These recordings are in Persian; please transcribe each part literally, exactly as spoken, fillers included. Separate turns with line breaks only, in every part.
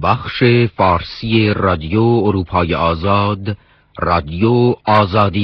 بخش فارسی رادیو اروپای آزاد، رادیو آزادی.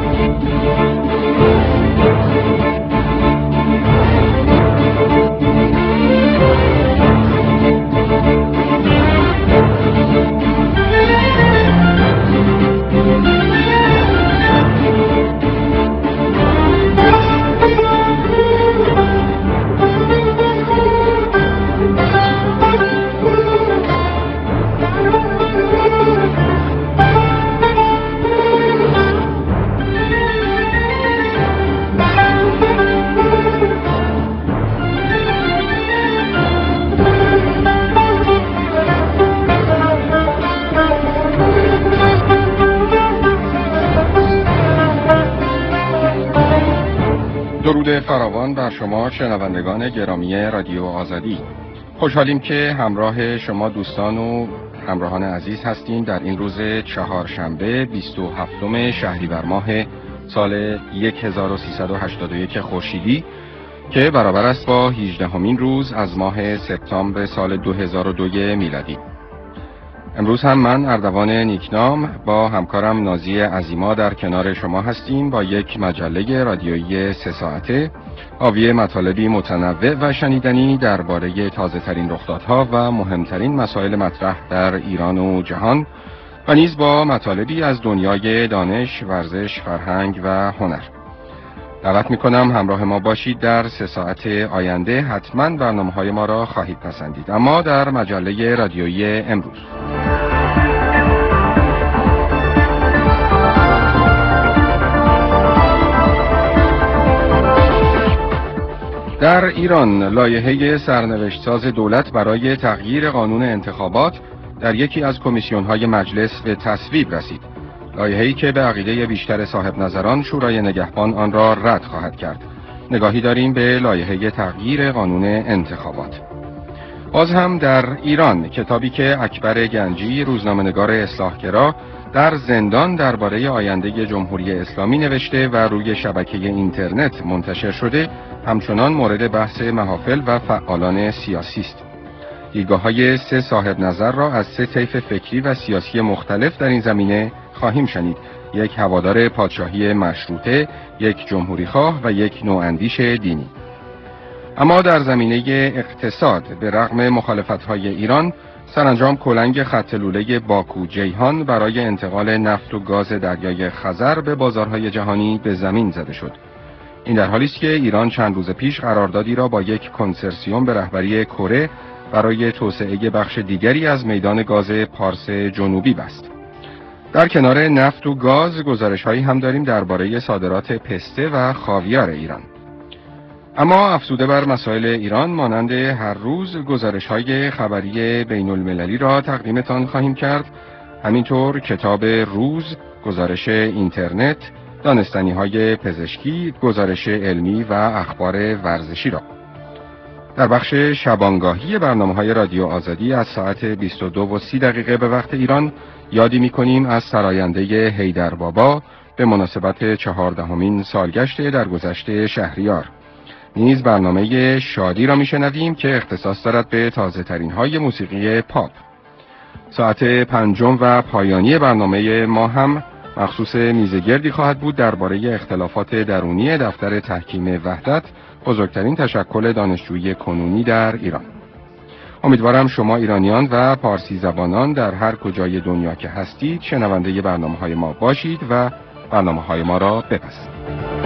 درود فراوان بر شما شنوندگان گرامی رادیو آزادی. خوشحالیم که همراه شما دوستان و همراهان عزیز هستیم در این روز چهارشنبه بیست و هفتم شهریور ماه سال هزار و سیصد و هشتاد و یک خورشیدی که برابر است با هجدهمین روز از ماه سپتامبر سال دو هزار و دو میلادی. امروز هم من اردوان نیکنام با همکارم نازی عظیما در کنار شما هستیم با یک مجله رادیویی سه ساعته حاوی مطالبی متنوع و شنیدنی درباره تازه ترین رخدادها و مهمترین مسائل مطرح در ایران و جهان و نیز با مطالبی از دنیای دانش، ورزش، فرهنگ و هنر. دعوت میکنم همراه ما باشید. در سه ساعت آینده حتما برنامه‌های ما را خواهید پسندید. اما در مجله رادیویی امروز در ایران لایحه سرنوشت‌ساز دولت برای تغییر قانون انتخابات در یکی از کمیسیون‌های مجلس به تصویب رسید. لایحه‌ای که به عقیده بیشتر صاحب نظران شورای نگهبان آن را رد خواهد کرد. نگاهی داریم به لایحه تغییر قانون انتخابات. باز هم در ایران کتابی که اکبر گنجی روزنامه‌نگار اصلاحگرا در زندان درباره آینده جمهوری اسلامی نوشته و روی شبکه اینترنت منتشر شده همچنان مورد بحث محافل و فعالان سیاسی است. دیدگاه‌های سه صاحب نظر را از سه طیف فکری و سیاسی مختلف در این زمینه خواهیم شنید. یک هوادار پادشاهی مشروطه، یک جمهوریخواه و یک نواندیش دینی. اما در زمینه اقتصاد به رغم مخالفت‌های ایران سرانجام کلنگ خط لوله باکو جیهان برای انتقال نفت و گاز دریای خزر به بازارهای جهانی به زمین زده شد. این در حالی است که ایران چند روز پیش قراردادی را با یک کنسرسیوم به رهبری کره برای توسعه بخش دیگری از میدان گاز پارس جنوبی بست. در کنار نفت و گاز گزارش‌هایی هم داریم درباره صادرات پسته و خاویار ایران. اما افزوده بر مسائل ایران مانند هر روز گزارش‌های خبری بین‌المللی را تقدیمتان خواهیم کرد. همینطور کتاب روز، گزارش اینترنت، دانستنی‌های پزشکی، گزارش علمی و اخبار ورزشی را. در بخش شبانگاهی برنامه‌های رادیو آزادی از ساعت بیست و دو و سی دقیقه به وقت ایران یادی می‌کنیم از سراینده حیدربابا به مناسبت چهاردهمین سالگشت درگذشت شهریار. نیز برنامه شادی را میشنویم که اختصاص دارد به تازه ترین های موسیقی پاپ. ساعت پنجم و پایانی برنامه ما هم مخصوص میزگردی خواهد بود درباره اختلافات درونی دفتر تحکیم وحدت، بزرگترین تشکل دانشجویی کنونی در ایران. امیدوارم شما ایرانیان و پارسی زبانان در هر کجای دنیا که هستید شنونده برنامه‌های ما باشید و برنامه‌های ما را بپسندید.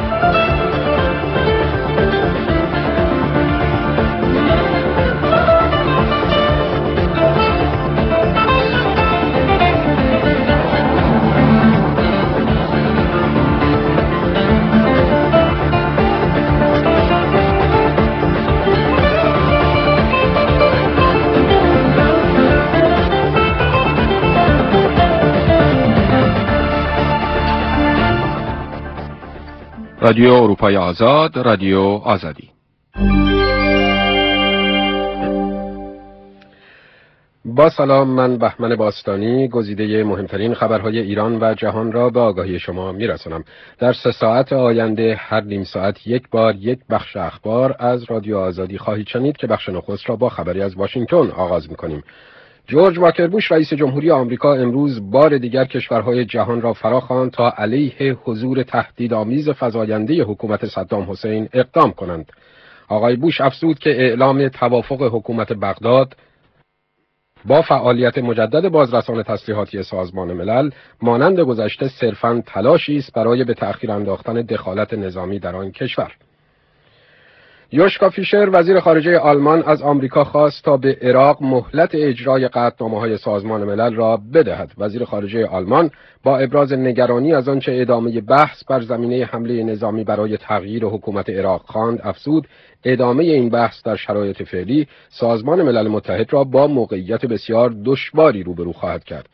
رادیو اروپای آزاد، رادیو آزادی.
با سلام، من بهمن باستانی گزیده مهمترین خبرهای ایران و جهان را به آگاهی شما میرسانم. در سه ساعت آینده هر نیم ساعت یک بار یک بخش اخبار از رادیو آزادی خواهید شنید که بخش نخست را با خبری از واشنگتن آغاز میکنیم. جورج واکر بوش رئیس جمهوری آمریکا امروز بار دیگر کشورهای جهان را فراخواند تا علیه حضور تهدیدآمیز فزاینده حکومت صدام حسین اقدام کنند. آقای بوش افزود که اعلام توافق حکومت بغداد با فعالیت مجدد بازرسان تسلیحاتی سازمان ملل مانند گذشته صرفاً تلاشی است برای به تأخیر انداختن دخالت نظامی در آن کشور. یوشکا فیشر وزیر خارجه آلمان از آمریکا خواست تا به عراق مهلت اجرای قطعنامه‌های سازمان ملل را بدهد. وزیر خارجه آلمان با ابراز نگرانی از آنچه ادامه بحث بر زمینه حمله نظامی برای تغییر حکومت عراق خواند افزود ادامه این بحث در شرایط فعلی سازمان ملل متحد را با موقعیت بسیار دشواری روبرو خواهد کرد.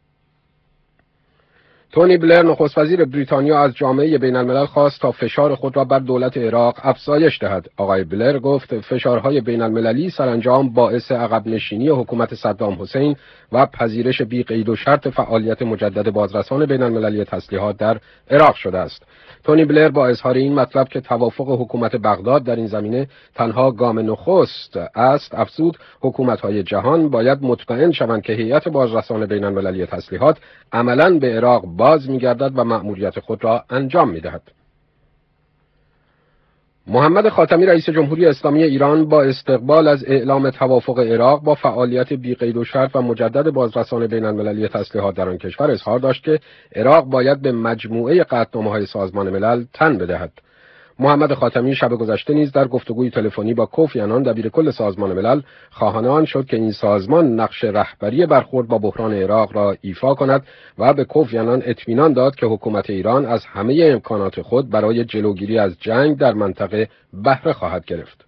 تونی بلر نخست وزیر بریتانیا از جامعه بین الملل خواست تا فشار خود را بر دولت عراق افزایش دهد. آقای بلر گفت فشارهای بین المللی سرانجام باعث عقب نشینی حکومت صدام حسین و پذیرش بی قید و شرط فعالیت مجدد بازرسان بین المللی تسلیحات در عراق شده است. تونی بلر با اظهار این مطلب که توافق حکومت بغداد در این زمینه تنها گام نخست است افزود حکومت‌های جهان باید مطمئن شوند که هیئت بازرسان بین المللی تسلیحات عملاً به عراق باز می‌گردد و مأموریت خود را انجام می‌دهد. محمد خاتمی رئیس جمهوری اسلامی ایران با استقبال از اعلام توافق عراق با فعالیت بی قید و شرط و مجدد بازرسان بین المللی تسلیحات در آن کشور اظهار داشت که عراق باید به مجموعه قطعنامه‌های سازمان ملل تن بدهد. محمد خاتمی شب گذشته نیز در گفتگوی تلفنی با کوفی عنان دبیرکل سازمان ملل خواهان آن شد که این سازمان نقش رهبری برخورد با بحران عراق را ایفا کند و به کوفی عنان اطمینان داد که حکومت ایران از همه امکانات خود برای جلوگیری از جنگ در منطقه بهره خواهد گرفت.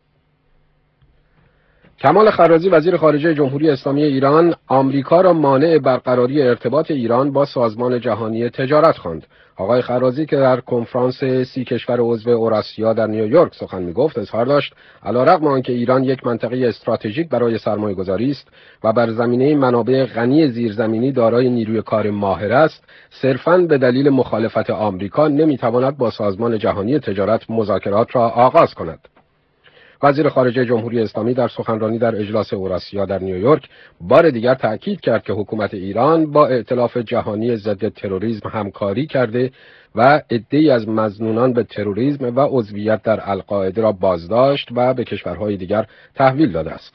کمال خرازی وزیر خارجه جمهوری اسلامی ایران آمریکا را مانع برقراری ارتباط ایران با سازمان جهانی تجارت خواند. آقای خرازی که در کنفرانس سی کشور عضو اوراسیا در نیویورک سخن می‌گفت اظهار داشت علیرغم آنکه ایران یک منطقه استراتژیک برای سرمایه‌گذاری است و بر زمینه منابع غنی زیرزمینی دارای نیروی کار ماهر است، صرفاً به دلیل مخالفت آمریکا نمی‌تواند با سازمان جهانی تجارت مذاکرات را آغاز کند. وزیر خارجه جمهوری اسلامی در سخنرانی در اجلاس اوراسیا در نیویورک بار دیگر تأکید کرد که حکومت ایران با ائتلاف جهانی ضد تروریسم همکاری کرده و عده‌ای از مظنونان به تروریسم و عضویت در القاعده را بازداشت و به کشورهای دیگر تحویل داده است.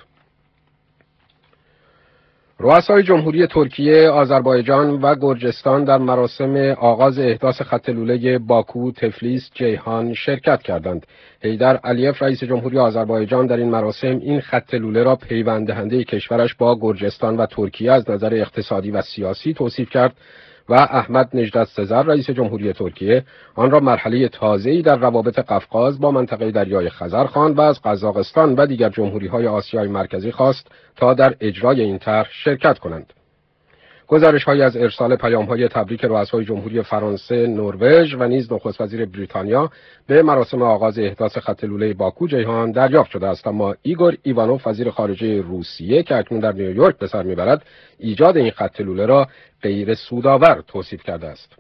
رؤسای جمهوری ترکیه، آذربایجان و گرجستان در مراسم آغاز احداث خط لوله باکو، تفلیس، جیهان شرکت کردند. حیدر علیف رئیس جمهوری آذربایجان در این مراسم این خط لوله را پیوند دهنده کشورش با گرجستان و ترکیه از نظر اقتصادی و سیاسی توصیف کرد و احمد نژدت سزر رئیس جمهوری ترکیه آن را مرحله تازه‌ای در روابط قفقاز با منطقه دریای خزر خواند و از قزاقستان و دیگر جمهوری‌های آسیای مرکزی خواست تا در اجرای این طرح شرکت کنند. گزارش‌هایی از ارسال پیام‌های تبریک رؤسای جمهوری فرانسه، نروژ و نیز نخست وزیر بریتانیا به مراسم آغاز احداث خط لوله باکو جیهان دریافت شده است، اما ایگور ایوانوف وزیر خارجه روسیه که اکنون در نیویورک به سر می‌برد ایجاد این خط لوله را غیر سودآور توصیف کرده است.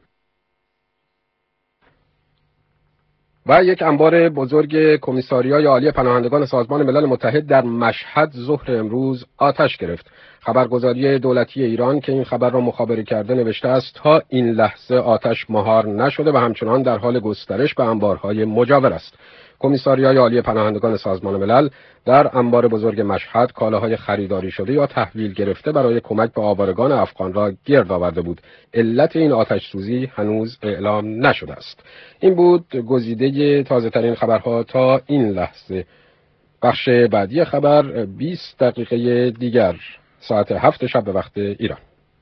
و یک انبار بزرگ کمیساریای عالی پناهندگان سازمان ملل متحد در مشهد ظهر امروز آتش گرفت. خبرگزاری دولتی ایران که این خبر را مخابره کرده نوشته است تا این لحظه آتش مهار نشده و همچنان در حال گسترش به انبارهای مجاور است. کمیساریای عالی پناهندگان سازمان ملل در انبار بزرگ مشهد کالاهای خریداری شده یا تحویل گرفته برای کمک به آوارگان افغان را گرد آورده بود. علت این آتش سوزی هنوز اعلام نشده است. این بود گزیده تازه ترین خبرها تا این لحظه. بخش بعدی خبر بیست دقیقه دیگر ساعت هفت شب به وقت ایران.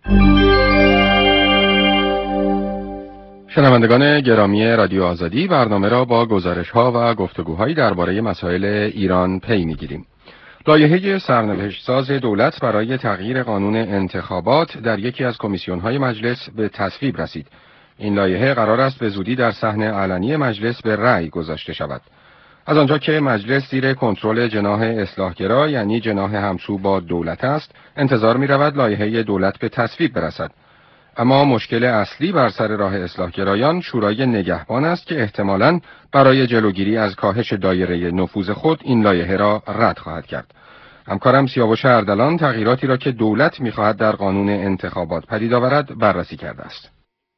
شنوندگان گرامی رادیو آزادی، برنامه را با گزارش‌ها و گفتگوهایی درباره مسائل ایران پی می‌گیریم. لایحه سرنوشت‌ساز دولت برای تغییر قانون انتخابات در یکی از کمیسیون‌های مجلس به تصویب رسید. این لایحه قرار است به زودی در صحن علنی مجلس به رأی گذاشته شود. از آنجا که مجلس زیر کنترل جناح اصلاحگرا یعنی جناح همسو با دولت است، انتظار می‌رود لایحه دولت به تصویب برسد. اما مشکل اصلی بر سر راه اصلاحگرایان شورای نگهبان است که احتمالاً برای جلوگیری از کاهش دایره نفوذ خود این لایحه را رد خواهد کرد. همکارم سیاوش اردلان تغییراتی را که دولت می‌خواهد در قانون انتخابات پدید آورد بررسی کرده است.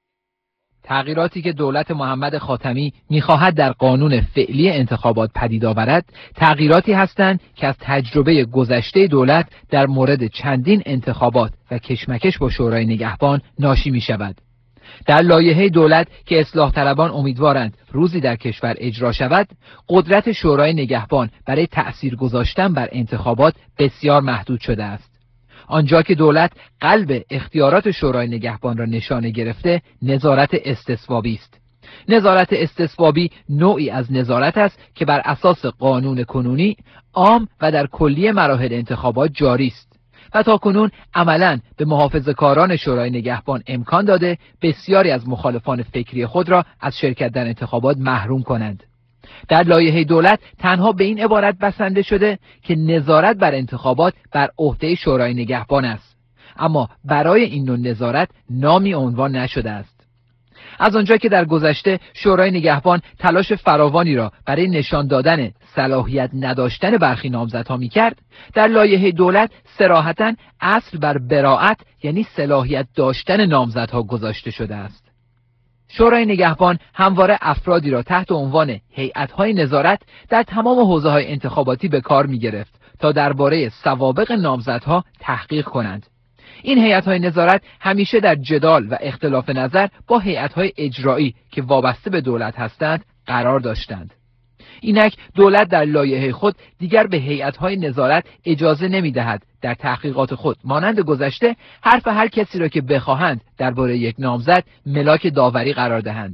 تغییراتی که دولت محمد خاتمی می‌خواهد در قانون فعلی انتخابات پدید آورد، تغییراتی هستند که از تجربه گذشته دولت در مورد چندین انتخابات و کشمکش با شورای نگهبان ناشی می‌شود. در لایحه دولت که اصلاح طلبان امیدوارند روزی در کشور اجرا شود، قدرت شورای نگهبان برای تأثیر گذاشتن بر انتخابات بسیار محدود شده است. آنجا که دولت قلب اختیارات شورای نگهبان را نشانه گرفته، نظارت استصوابی است. نظارت استصوابی نوعی از نظارت است که بر اساس قانون کنونی عام و در کلیه مراحل انتخابات جاری است و تاکنون عملاً به محافظه‌کاران شورای نگهبان امکان داده بسیاری از مخالفان فکری خود را از شرکت در انتخابات محروم کنند. در لایحه دولت تنها به این عبارت بسنده شده که نظارت بر انتخابات بر عهده شورای نگهبان است، اما برای این نوع نظارت نامی عنوان نشده است. از آنجا که در گذشته شورای نگهبان تلاش فراوانی را برای نشان دادن صلاحیت نداشتن برخی نامزدها می‌کرد، در لایحه دولت صراحتاً اصل بر براءت یعنی صلاحیت داشتن نامزدها گذاشته شده است. شورای نگهبان همواره افرادی را تحت عنوان هیئت‌های نظارت در تمام حوزه‌های انتخاباتی به کار می‌گرفت تا درباره سوابق نامزدها تحقیق کنند. این هیئت‌های نظارت همیشه در جدال و اختلاف نظر با هیئت‌های اجرایی که وابسته به دولت هستند قرار داشتند. اینک دولت در لایحه خود دیگر به هیئت‌های نظارت اجازه نمی‌دهد در تحقیقات خود مانند گذشته حرف هر کسی را که بخواهند درباره یک نامزد ملاک داوری قرار دهند.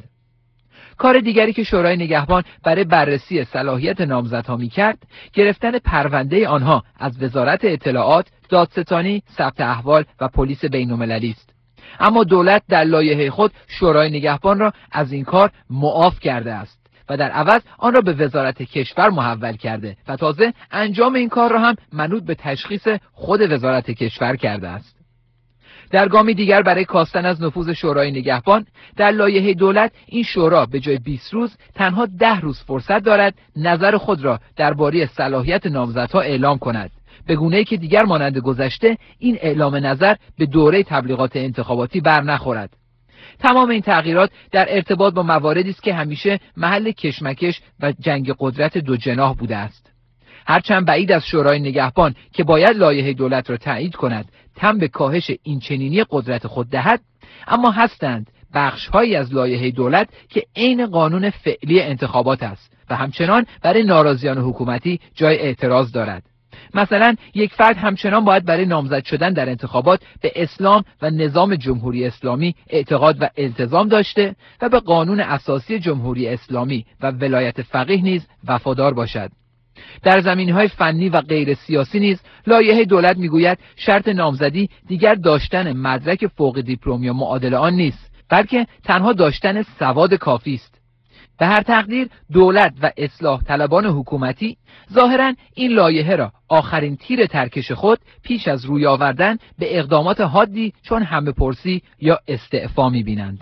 کار دیگری که شورای نگهبان برای بررسی صلاحیت نامزدها می‌کرد، گرفتن پرونده آنها از وزارت اطلاعات، دادستانی، ثبت احوال و پلیس بین‌المللی است. اما دولت در لایحه خود شورای نگهبان را از این کار معاف کرده است و در عوض آن را به وزارت کشور محول کرده و تازه انجام این کار را هم منوط به تشخیص خود وزارت کشور کرده است. در گامی دیگر برای کاستن از نفوذ شورای نگهبان، در لایحه دولت این شورا به جای بیست روز تنها ده روز فرصت دارد نظر خود را درباره صلاحیت نامزدها اعلام کند، به گونه‌ای که دیگر مانند گذشته این اعلام نظر به دوره تبلیغات انتخاباتی بر نخورد. تمام این تغییرات در ارتباط با مواردی است که همیشه محل کشمکش و جنگ قدرت دو جناح بوده است. هرچند بعید از شورای نگهبان که باید لایحه دولت را تایید کند تم به کاهش این چنینی قدرت خود دهد، اما هستند بخش‌هایی از لایحه دولت که عین قانون فعلی انتخابات است و همچنان برای ناراضیان حکومتی جای اعتراض دارد. مثلا یک فرد همچنان باید برای نامزد شدن در انتخابات به اسلام و نظام جمهوری اسلامی اعتقاد و التزام داشته و به قانون اساسی جمهوری اسلامی و ولایت فقیه نیز وفادار باشد. در زمینه‌های فنی و غیر سیاسی نیز لایحه دولت میگوید شرط نامزدی دیگر داشتن مدرک فوق دیپلم یا معادل آن نیست، بلکه تنها داشتن سواد کافی است. به هر تقدیر دولت و اصلاح طلبان حکومتی ظاهراً این لایحه را آخرین تیر ترکش خود پیش از روی آوردن به اقدامات حادی چون همه پرسی یا استعفا می‌بینند.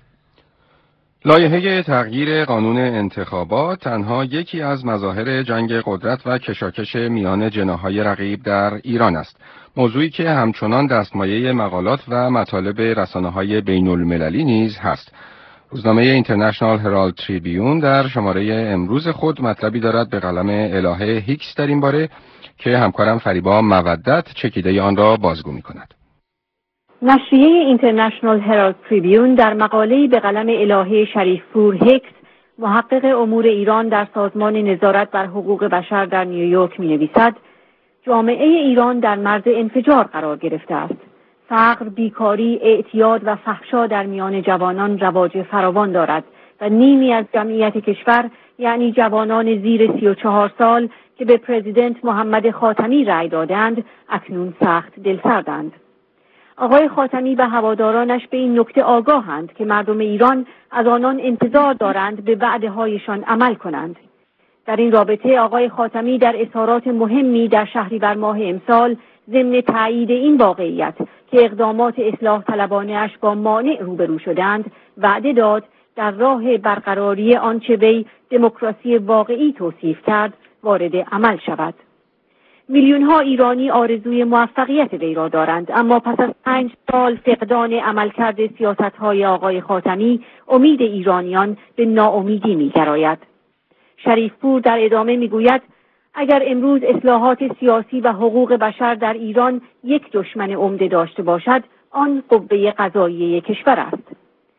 لایحه تغییر قانون انتخابات تنها یکی از مظاهر جنگ قدرت و کشاکش میان جناح‌های رقیب در ایران است. موضوعی که همچنان دستمایه مقالات و مطالب رسانه‌های بین‌المللی نیز هست. روزنامه اینترنشنال هرالد تریبیون در شماره امروز خود مطلبی دارد به قلم الهه هیکس در این باره که همکارم فریبا مودت چکیده آن را بازگو می‌کند.
نشریه اینترنشنال هرالد تریبیون در مقاله‌ای به قلم الهه شریفپور هیکس، محقق امور ایران در سازمان نظارت بر حقوق بشر در نیویورک می‌نویسد: جامعه ایران در مرز انفجار قرار گرفته است. فقر، بیکاری، اعتیاد و فحشا در میان جوانان رواج فراوان دارد و نیمی از جمعیت کشور، یعنی جوانان زیر سی و چهار سال که به پرزیدنت محمد خاتمی رأی دادند، اکنون سخت دلسردند. آقای خاتمی و هوادارانش به این نکته آگاهند که مردم ایران از آنان انتظار دارند به وعده‌هایشان عمل کنند. در این رابطه آقای خاتمی در اظهارات مهمی در شهریور ماه امسال ضمن تایید این واقعیت که اقدامات اصلاح طلبانه‌اش با مانع روبرو شدند، وعده داد در راه برقراری آنچه وی دموکراسی واقعی توصیف کرد وارد عمل شود. میلیون ها ایرانی آرزوی موفقیت وی را دارند، اما پس از پنج سال فقدان عملکرد سیاست‌های آقای خاتمی امید ایرانیان به ناامیدی می‌گراید. شریفپور در ادامه می‌گوید اگر امروز اصلاحات سیاسی و حقوق بشر در ایران یک دشمن عمده داشته باشد، آن قوه قضاییه کشور است.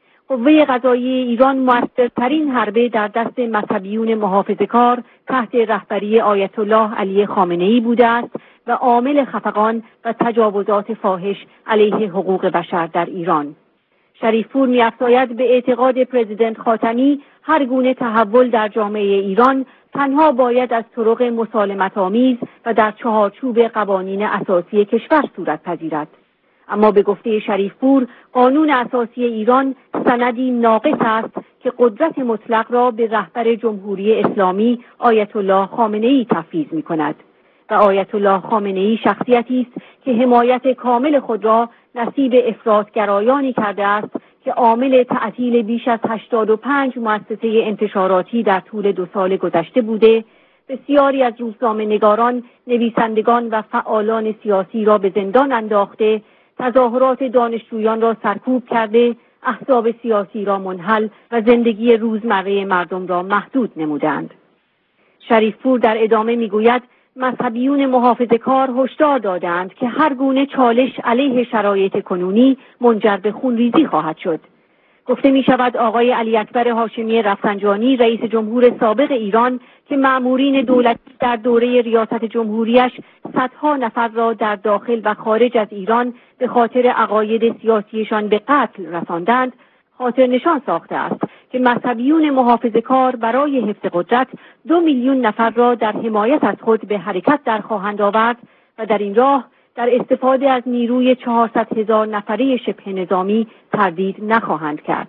قوه قضاییه ایران مؤثرترین حربه در دست مذهبیون محافظه‌کار تحت رهبری آیت الله علی خامنه‌ای بوده است و عامل خفقان و تجاوزات فاحش علیه حقوق بشر در ایران. شریفپور می‌افزاید به اعتقاد پرزیدنت خاتمی هر گونه تحول در جامعه ایران تنها باید از طرق مسالمت‌آمیز و در چهارچوب قوانین اساسی کشور صورت پذیرد. اما به گفته شریفپور قانون اساسی ایران سندی ناقص است که قدرت مطلق را به رهبر جمهوری اسلامی آیت الله خامنه‌ای تفویض می‌کند و آیت الله خامنه‌ای شخصیتی است که حمایت کامل خود را نصیب افراطگرایانی کرده است که عامل تعطیل بیش از هشتاد و پنج مؤسسه انتشاراتی در طول دو سال گذشته بوده، بسیاری از روزنامه‌نگاران، نویسندگان و فعالان سیاسی را به زندان انداخته، تظاهرات دانشجویان را سرکوب کرده، احزاب سیاسی را منحل و زندگی روزمره مردم را محدود نمودند. شریفپور در ادامه میگوید مذهبیون محافظه‌کار هشدار دادند که هر گونه چالش علیه شرایط کنونی منجر به خونریزی خواهد شد. گفته می شود آقای علی اکبر هاشمی رفسنجانی رئیس جمهور سابق ایران که مأمورین دولتی در دوره ریاست جمهوریش صدها نفر را در داخل و خارج از ایران به خاطر عقاید سیاسیشان به قتل رساندند، خاطر نشان ساخته است که مذهبیون محافظه‌کار برای حفظ قدرت دو میلیون نفر را در حمایت از خود به حرکت در خواهند آورد و در این راه در استفاده از نیروی چهارصد هزار نفری شبه نظامی تردید نخواهند کرد.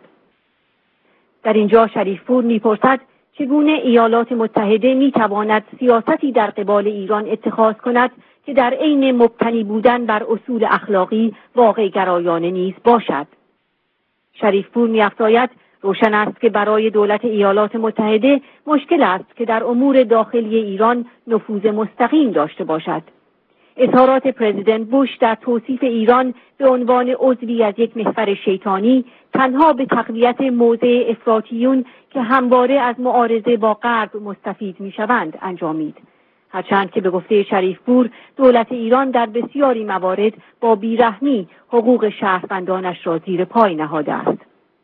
در اینجا شریفپور می‌پرسد چگونه ایالات متحده می‌تواند سیاستی در قبال ایران اتخاذ کند که در عین مبتنی بودن بر اصول اخلاقی واقع گرایانه نیز باشد. شریفپور می‌افزاید روشن است که برای دولت ایالات متحده مشکل است که در امور داخلی ایران نفوذ مستقیم داشته باشد. اظهارات پرزیدنت بوش در توصیف ایران به عنوان عضوی از یک محور شیطانی تنها به تقویت موضع افراطیون که همواره از معارضه با غرب مستفید می‌شوند انجامید، هرچند که به گفته شریفپور دولت ایران در بسیاری موارد با بیرحمی حقوق شهروندانش را زیر پای نهاده است.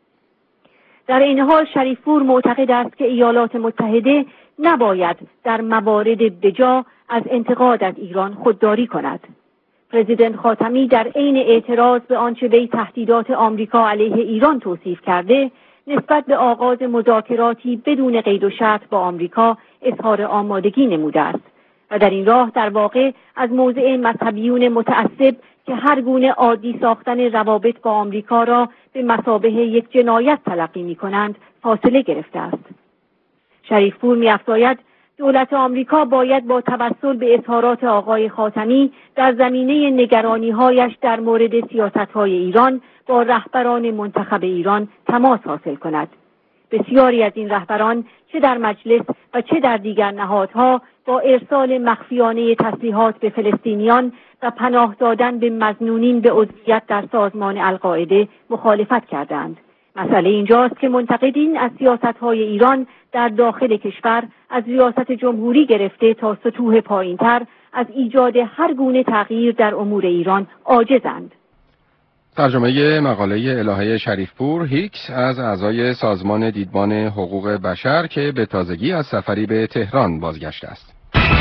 در این حال شریفپور معتقد است که ایالات متحده نباید در موارد بجا از انتقاد از ایران خودداری کند. پرزیدنت خاتمی در عین اعتراض به آنچه وی تهدیدات آمریکا علیه ایران توصیف کرده، نسبت به آغاز مذاکراتی بدون قید و شرط با آمریکا اظهار آمادگی نموده است و در این راه در واقع از موضع مذهبیون متعصب که هر گونه عادی ساختن روابط با آمریکا را به مثابه یک جنایت تلقی می‌کنند فاصله گرفته است. شریفپور می‌افزاید دولت آمریکا باید با توسل به اظهارات آقای خاتمی در زمینه نگرانی‌هایش در مورد سیاست‌های ایران با رهبران منتخب ایران تماس حاصل کند. بسیاری از این رهبران چه در مجلس و چه در دیگر نهادها با ارسال مخفیانه تسلیحات به فلسطینیان و پناه دادن به مظنونین به عضویت در سازمان القاعده مخالفت کردند. مسئله اینجاست که منتقدین از سیاست‌های ایران در داخل کشور از ریاست جمهوری گرفته تا سطوح پایین‌تر از ایجاد هر گونه تغییر در امور ایران عاجزند.
ترجمه مقاله الهه شریفپور هیکس از اعضای سازمان دیدبان حقوق بشر که به تازگی از سفری به تهران بازگشته است.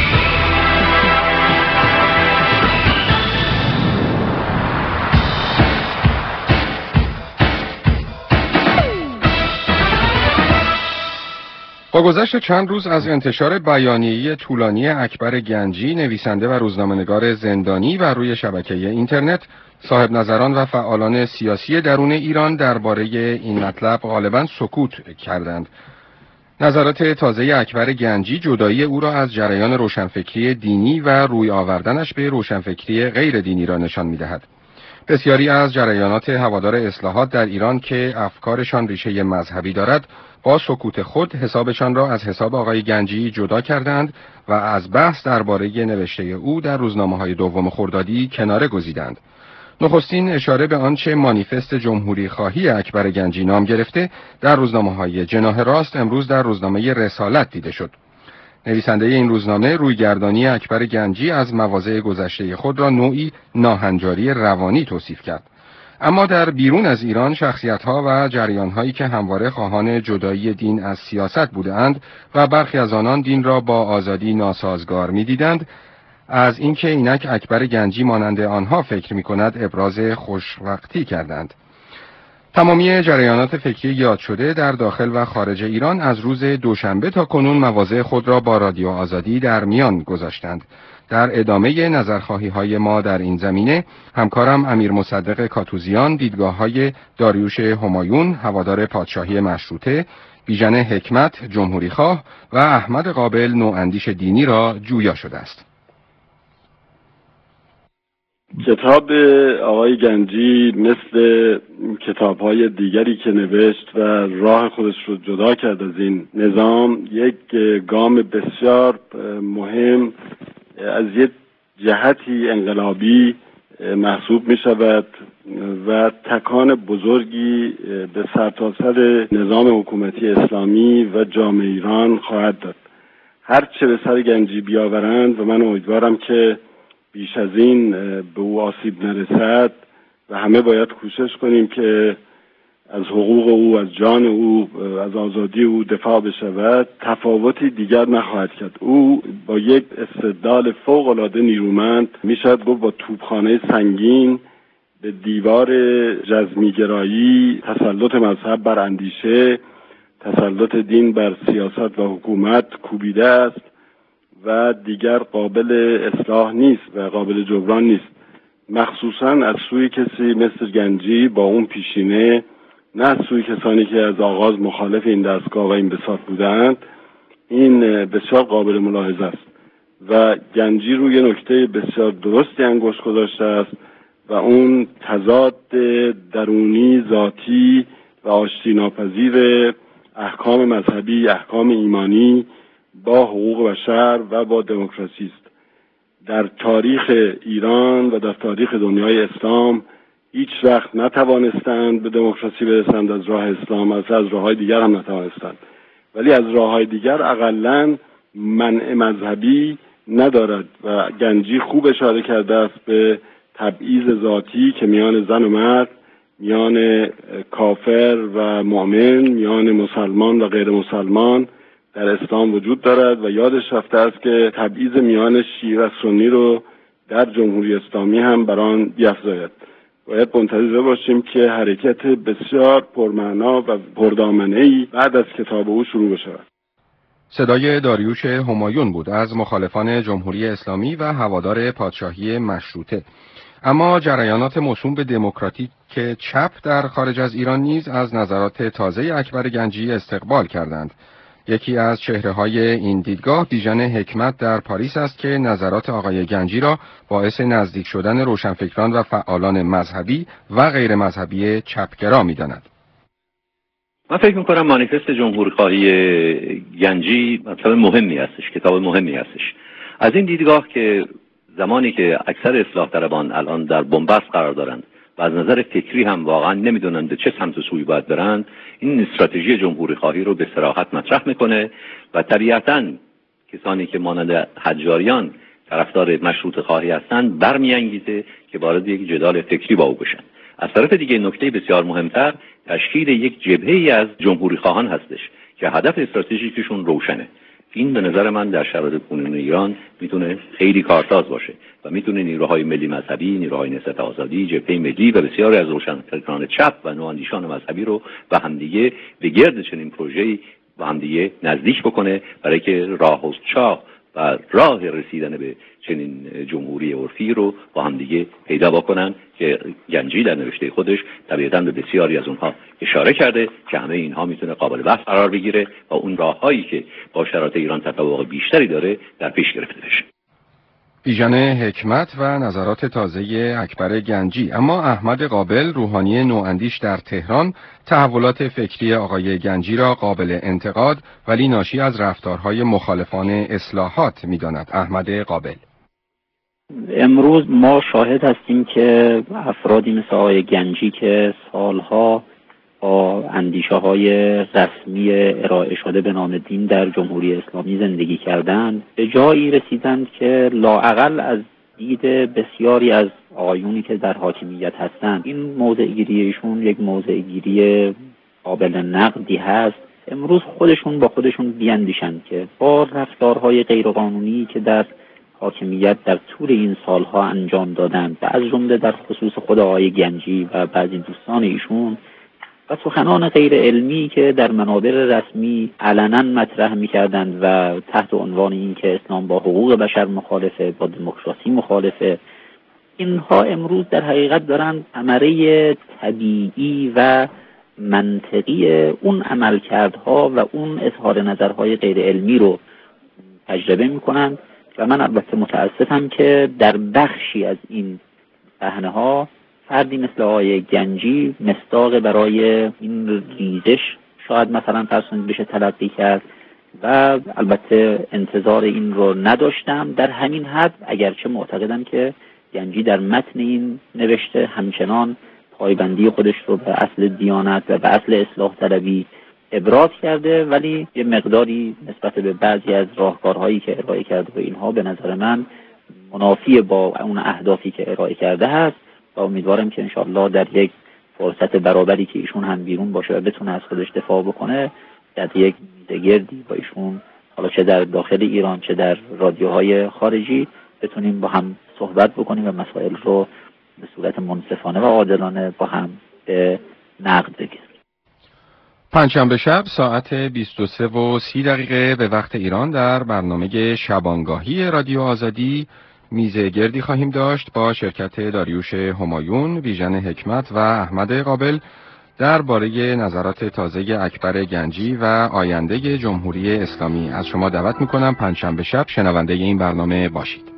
با گذشت چند روز از انتشار بیانیه‌ای طولانی اکبر گنجی، نویسنده و روزنامه‌نگار زندانی بر روی شبکه اینترنت، صاحب نظران و فعالان سیاسی درون ایران درباره این مطلب غالباً سکوت کردند. نظرات تازه اکبر گنجی جدایی او را از جریان روشنفکری دینی و روی آوردنش به روشنفکری غیر دینی را نشان می‌دهد. بسیاری از جریانات هوادار اصلاحات در ایران که افکارشان ریشه مذهبی دارد، با سکوت خود حسابشان را از حساب آقای گنجی جدا کردند و از بحث درباره نوشته او در روزنامه‌های دوم خردادی کناره گزیدند. نخستین اشاره به آنچه مانیفست جمهوری خواهی اکبر گنجی نام گرفته در روزنامه‌های جناح راست امروز در روزنامه رسالت دیده شد. نویسنده این روزنامه رویگردانی اکبر گنجی از مواضع گذشته خود را نوعی ناهنجاری روانی توصیف کرد. اما در بیرون از ایران شخصیت‌ها و جریان‌هایی که همواره خواهان جدایی دین از سیاست بودند و برخی از آنان دین را با آزادی ناسازگار می‌دیدند، از اینکه اینک اکبر گنجی مانند آنها فکر می‌کند ابراز خوشوقتی کردند. تمامی جریانات فکری یاد شده در داخل و خارج ایران از روز دوشنبه تا کنون مواضع خود را با رادیو آزادی در میان گذاشتند. در ادامه نظرخواهی‌های ما در این زمینه، همکارم امیر مصدق کاتوزیان دیدگاه‌های داریوش همایون هوادار پادشاهی مشروطه، بیژن حکمت جمهوریخواه و احمد قابل نواندیش دینی را جویا شده است.
کتاب آقای گنجی مثل کتاب‌های دیگری که نوشت و راه خودش رو جدا کرد از این نظام، یک گام بسیار مهم از یک جهتی انقلابی محسوب می شود و تکان بزرگی به سرتاسر نظام حکومتی اسلامی و جامعه ایران خواهد داد. هر چه به سر گنجی بیاورند و من امیدوارم که بیش از این به او آسیب نرسد و همه باید کوشش کنیم که از حقوق او، از جان او، از آزادی او دفاع بشود. تفاوتی دیگر نخواهد کرد. او با یک استدلال فوق‌العاده نیرومند، میشد گفت با توپخانه سنگین به دیوار جزمیگرایی، تسلط مذهب بر اندیشه، تسلط دین بر سیاست و حکومت کوبیده است و دیگر قابل اصلاح نیست و قابل جبران نیست. مخصوصاً از سوی کسی مثل گنجی با اون پیشینه، نه از سوی کسانی که از آغاز مخالف این دستگاه و این بساط بودند. این بسیار قابل ملاحظه است و گنجی روی نکته بسیار درستی انگشت گذاشته است و اون تضاد درونی، ذاتی و آشتی ناپذیر احکام مذهبی، احکام ایمانی با حقوق بشر و با دموکراسی است. در تاریخ ایران و در تاریخ دنیای اسلام هیچ وقت نتوانستند به دموکراسی برسند از راه اسلام، از از راه‌های دیگر هم نتوانستند، ولی از راه‌های دیگر اقلاً منع مذهبی ندارد و گنجی خوب اشاره کرده است به تبعیض ذاتی که میان زن و مرد، میان کافر و مؤمن، میان مسلمان و غیر مسلمان در اسلام وجود دارد و یادش رفته است که تبعیض میان شیعه و سنی رو در جمهوری اسلامی هم بر آن بیفزاید. باید منتظر باشیم که حرکت بسیار پرمعنا و پردامنه‌ای بعد از کتاب او شروع بشود.
صدای داریوش همایون بود از مخالفان جمهوری اسلامی و هوادار پادشاهی مشروطه. اما جریانات موسوم به دموکراتیک چپ در خارج از ایران نیز از نظرات تازه اکبر گنجی استقبال کردند. یکی از چهره‌های این دیدگاه بیژن حکمت در پاریس است که نظرات آقای گنجی را باعث نزدیک شدن روشنفکران و فعالان مذهبی و غیر مذهبی چپگرا می‌داند.
من فکر می‌کنم مانیفست جمهوری‌خواهی گنجی مطلب مهمی هستش، کتاب مهمی هستش. از این دیدگاه که زمانی که اکثر اصلاح طلبان الان در بنبست قرار دارند و از نظر فکری هم واقعا نمیدونند به چه سمت و سوی باید برند، این استراتژی جمهوری خواهی رو به صراحت مطرح میکنه و طبیعتاً کسانی که مانند حجاریان طرفدار مشروطه خواهی هستند برمیانگیزه که وارد یک جدال فکری با او بشن. از طرف دیگه نکته بسیار مهمتر تشکیل یک جبهه‌ای از جمهوری خواهان هستش که هدف استراتژیکشون روشنه. این به نظر من در شرایط کنونی ایران میتونه خیلی کارساز باشه و میتونه نیروهای ملی مذهبی، نیروهای نهضت آزادی، جبهه ملی و بسیاری از روشنفکران چپ و نواندیشان مذهبی رو به همدیگه به گرد چنین پروژه‌ای با همدیگه نزدیک بکنه برای که راه و چاه و راه رسیدن به چنین جمهوری عرفی رو با همدیگه پیدا بکنن که گنجی در نوشته خودش طبیعتاً به بسیاری از اونها اشاره کرده که همه اینها میتونه قابل بحث قرار بگیره و اون راههایی که با شرایط ایران تطابق بیشتری داره در پیش گرفته بشه.
بیژن حکمت و نظرات تازه اکبر گنجی. اما احمد قابل، روحانی نواندیش در تهران، تحولات فکری آقای گنجی را قابل انتقاد ولی ناشی از رفتارهای مخالفان اصلاحات می‌داند. احمد قابل:
امروز ما شاهد هستیم که افرادی مثل آقای گنجی که سالها با اندیشه های رسمی ارائه شده به نام دین در جمهوری اسلامی زندگی کردند، به جایی رسیدند که لااقل از دید بسیاری از آقایونی که در حاکمیت هستند این موضع گیری ایشون یک موضع گیری قابل نقدی هست. امروز خودشون با خودشون بیاندیشند که با رفتارهای غیرقانونی که در حاکمیت در طول این سالها انجام دادند و از جمله در خصوص خود آقای گنجی و بعضی دوستان ایشون و سخنان غیر علمی که در منابر رسمی علنا مطرح می‌کردند و تحت عنوان این که اسلام با حقوق بشر مخالفه، با دموکراسی مخالفه، اینها امروز در حقیقت دارند ثمره طبیعی و منطقی اون عملکردها و اون اظهار نظرهای غیر علمی رو تجربه می‌کنند و من البته متاسفم که در بخشی از این صحنه‌ها فردی مثل آقای گنجی مصداق برای این ریزش شاید مثلا فرسون بشه تلقی کرد و البته انتظار این رو نداشتم. در همین حد اگرچه معتقدم که گنجی در متن این نوشته همچنان پایبندی خودش رو به اصل دیانت و به اصل اصلاح طلبی ابراز کرده، ولی یه مقداری نسبت به بعضی از راهکارهایی که ارائه کرده و اینها به نظر من منافی با اون اهدافی که ارائه کرده هست و امیدوارم که انشاءالله در یک فرصت برابری که ایشون هم بیرون باشه و بتونه از خودش دفاع بکنه در یک میزگردی با ایشون، حالا چه در داخل ایران چه در رادیوهای خارجی، بتونیم با هم صحبت بکنیم و مسائل رو به صورت منصفانه و عادلانه با هم به نقد بگیریم.
پنجشنبه شب ساعت بیست و سه و سی دقیقه به وقت ایران در برنامه شبانگاهی رادیو آزادی میزه گردی خواهیم داشت با شرکت داریوش همایون، بیژن حکمت و احمد قابل درباره نظرات تازه اکبر گنجی و آینده جمهوری اسلامی. از شما دعوت میکنم پنجشنبه شب شنونده این برنامه باشید.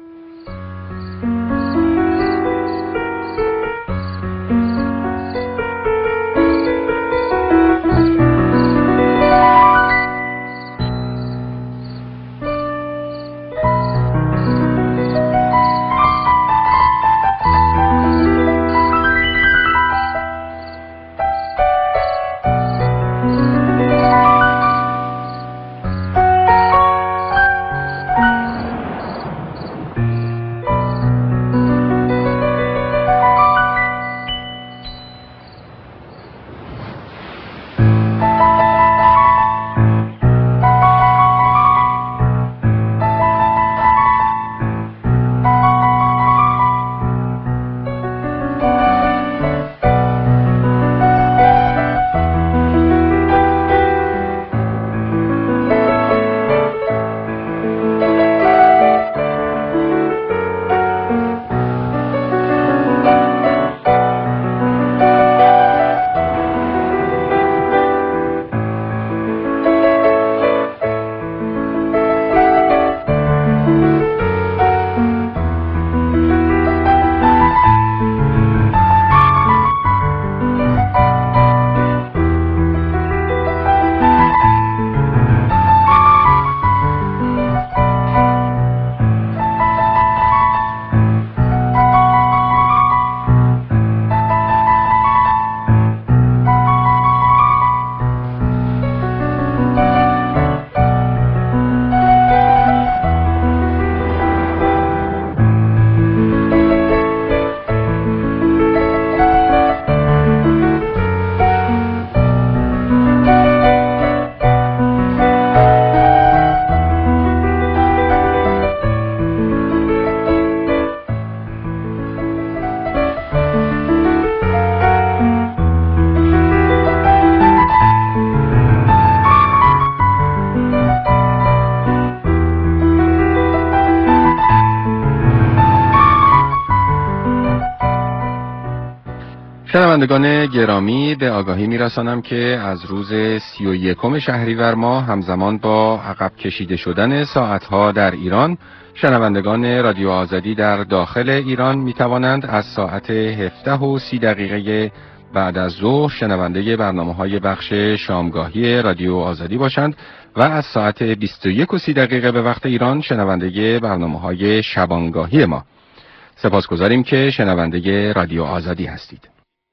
شنوندگان گرامی، به آگاهی می‌رسانم که از روز سی و یکم شهریور ماه همزمان با عقب کشیده شدن ساعتها در ایران، شنوندگان رادیو آزادی در داخل ایران می‌توانند از ساعت هفده و سی دقیقه بعد از ظهر شنونده برنامه‌های بخش شامگاهی رادیو آزادی باشند و از ساعت بیست و یک و سی دقیقه به وقت ایران شنونده برنامه‌های شبانگاهی ما. سپاسگزاریم که شنونده رادیو آزادی هستید.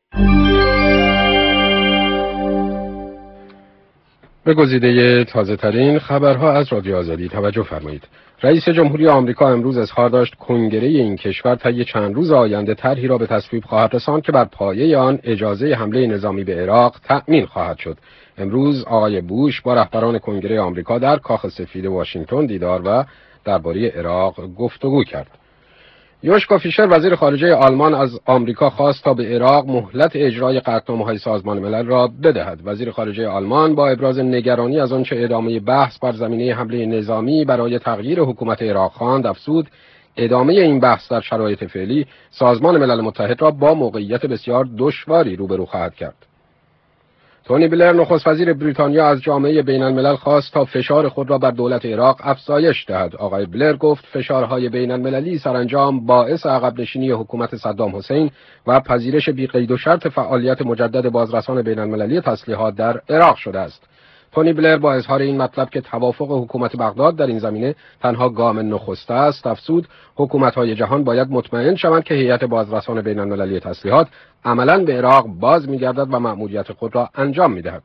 به گزیده تازه ترین خبرها از رادیو آزادی توجه فرمایید. رئیس جمهوری آمریکا امروز اظهار داشت کنگره این کشور طی چند روز آینده طرحی را به تصویب خواهد رساند که بر پایه آن اجازه حمله نظامی به عراق تأمین خواهد شد. امروز آقای بوش با رهبران کنگره آمریکا در کاخ سفید واشنگتن دیدار و درباره عراق گفتگو کرد. یوشکا فیشر وزیر خارجه آلمان از آمریکا خواست تا به عراق مهلت اجرای قطعنامه‌های سازمان ملل را بدهد. وزیر خارجه آلمان با ابراز نگرانی از آنچه ادامه بحث بر زمینه حمله نظامی برای تغییر حکومت عراق خواند افزود ادامه این بحث در شرایط فعلی سازمان ملل متحد را با موقعیت بسیار دشواری روبرو خواهد کرد. تونی بلر نخست وزیر بریتانیا از جامعه بین الملل خواست تا فشار خود را بر دولت عراق افزایش دهد. آقای بلر گفت فشارهای بین المللی سرانجام باعث عقب نشینی حکومت صدام حسین و پذیرش بی قید و شرط فعالیت مجدد بازرسان بین المللی تسلیحات در عراق شده است. تونی بلر با اظهار این مطلب که توافق حکومت بغداد در این زمینه تنها گام نخسته است افزود حکومت‌های جهان باید مطمئن شوند که هیئت بازرسان بین المللی تسلیحات عملاً به عراق باز می‌گردد و مأموریت خود را انجام می‌دهد.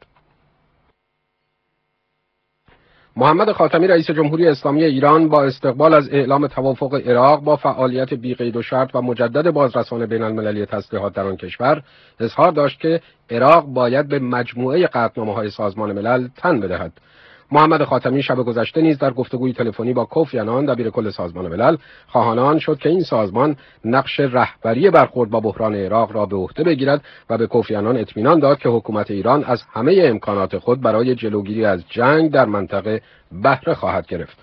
محمد خاتمی رئیس جمهوری اسلامی ایران با استقبال از اعلام توافق عراق با فعالیت بی قید و شرط و مجدد بازرسان بین المللی تسلیحات در آن کشور اظهار داشت که عراق باید به مجموعه قطعنامه‌های سازمان ملل تن بدهد. محمد خاتمی شب گذشته نیز در گفتگوی تلفنی با کوفی عنان دبیرکل سازمان ملل خواهان آن شد که این سازمان نقش رهبری برخورد با بحران عراق را به عهده بگیرد و به کوفی عنان اطمینان داد که حکومت ایران از همه امکانات خود برای جلوگیری از جنگ در منطقه بهره خواهد گرفت.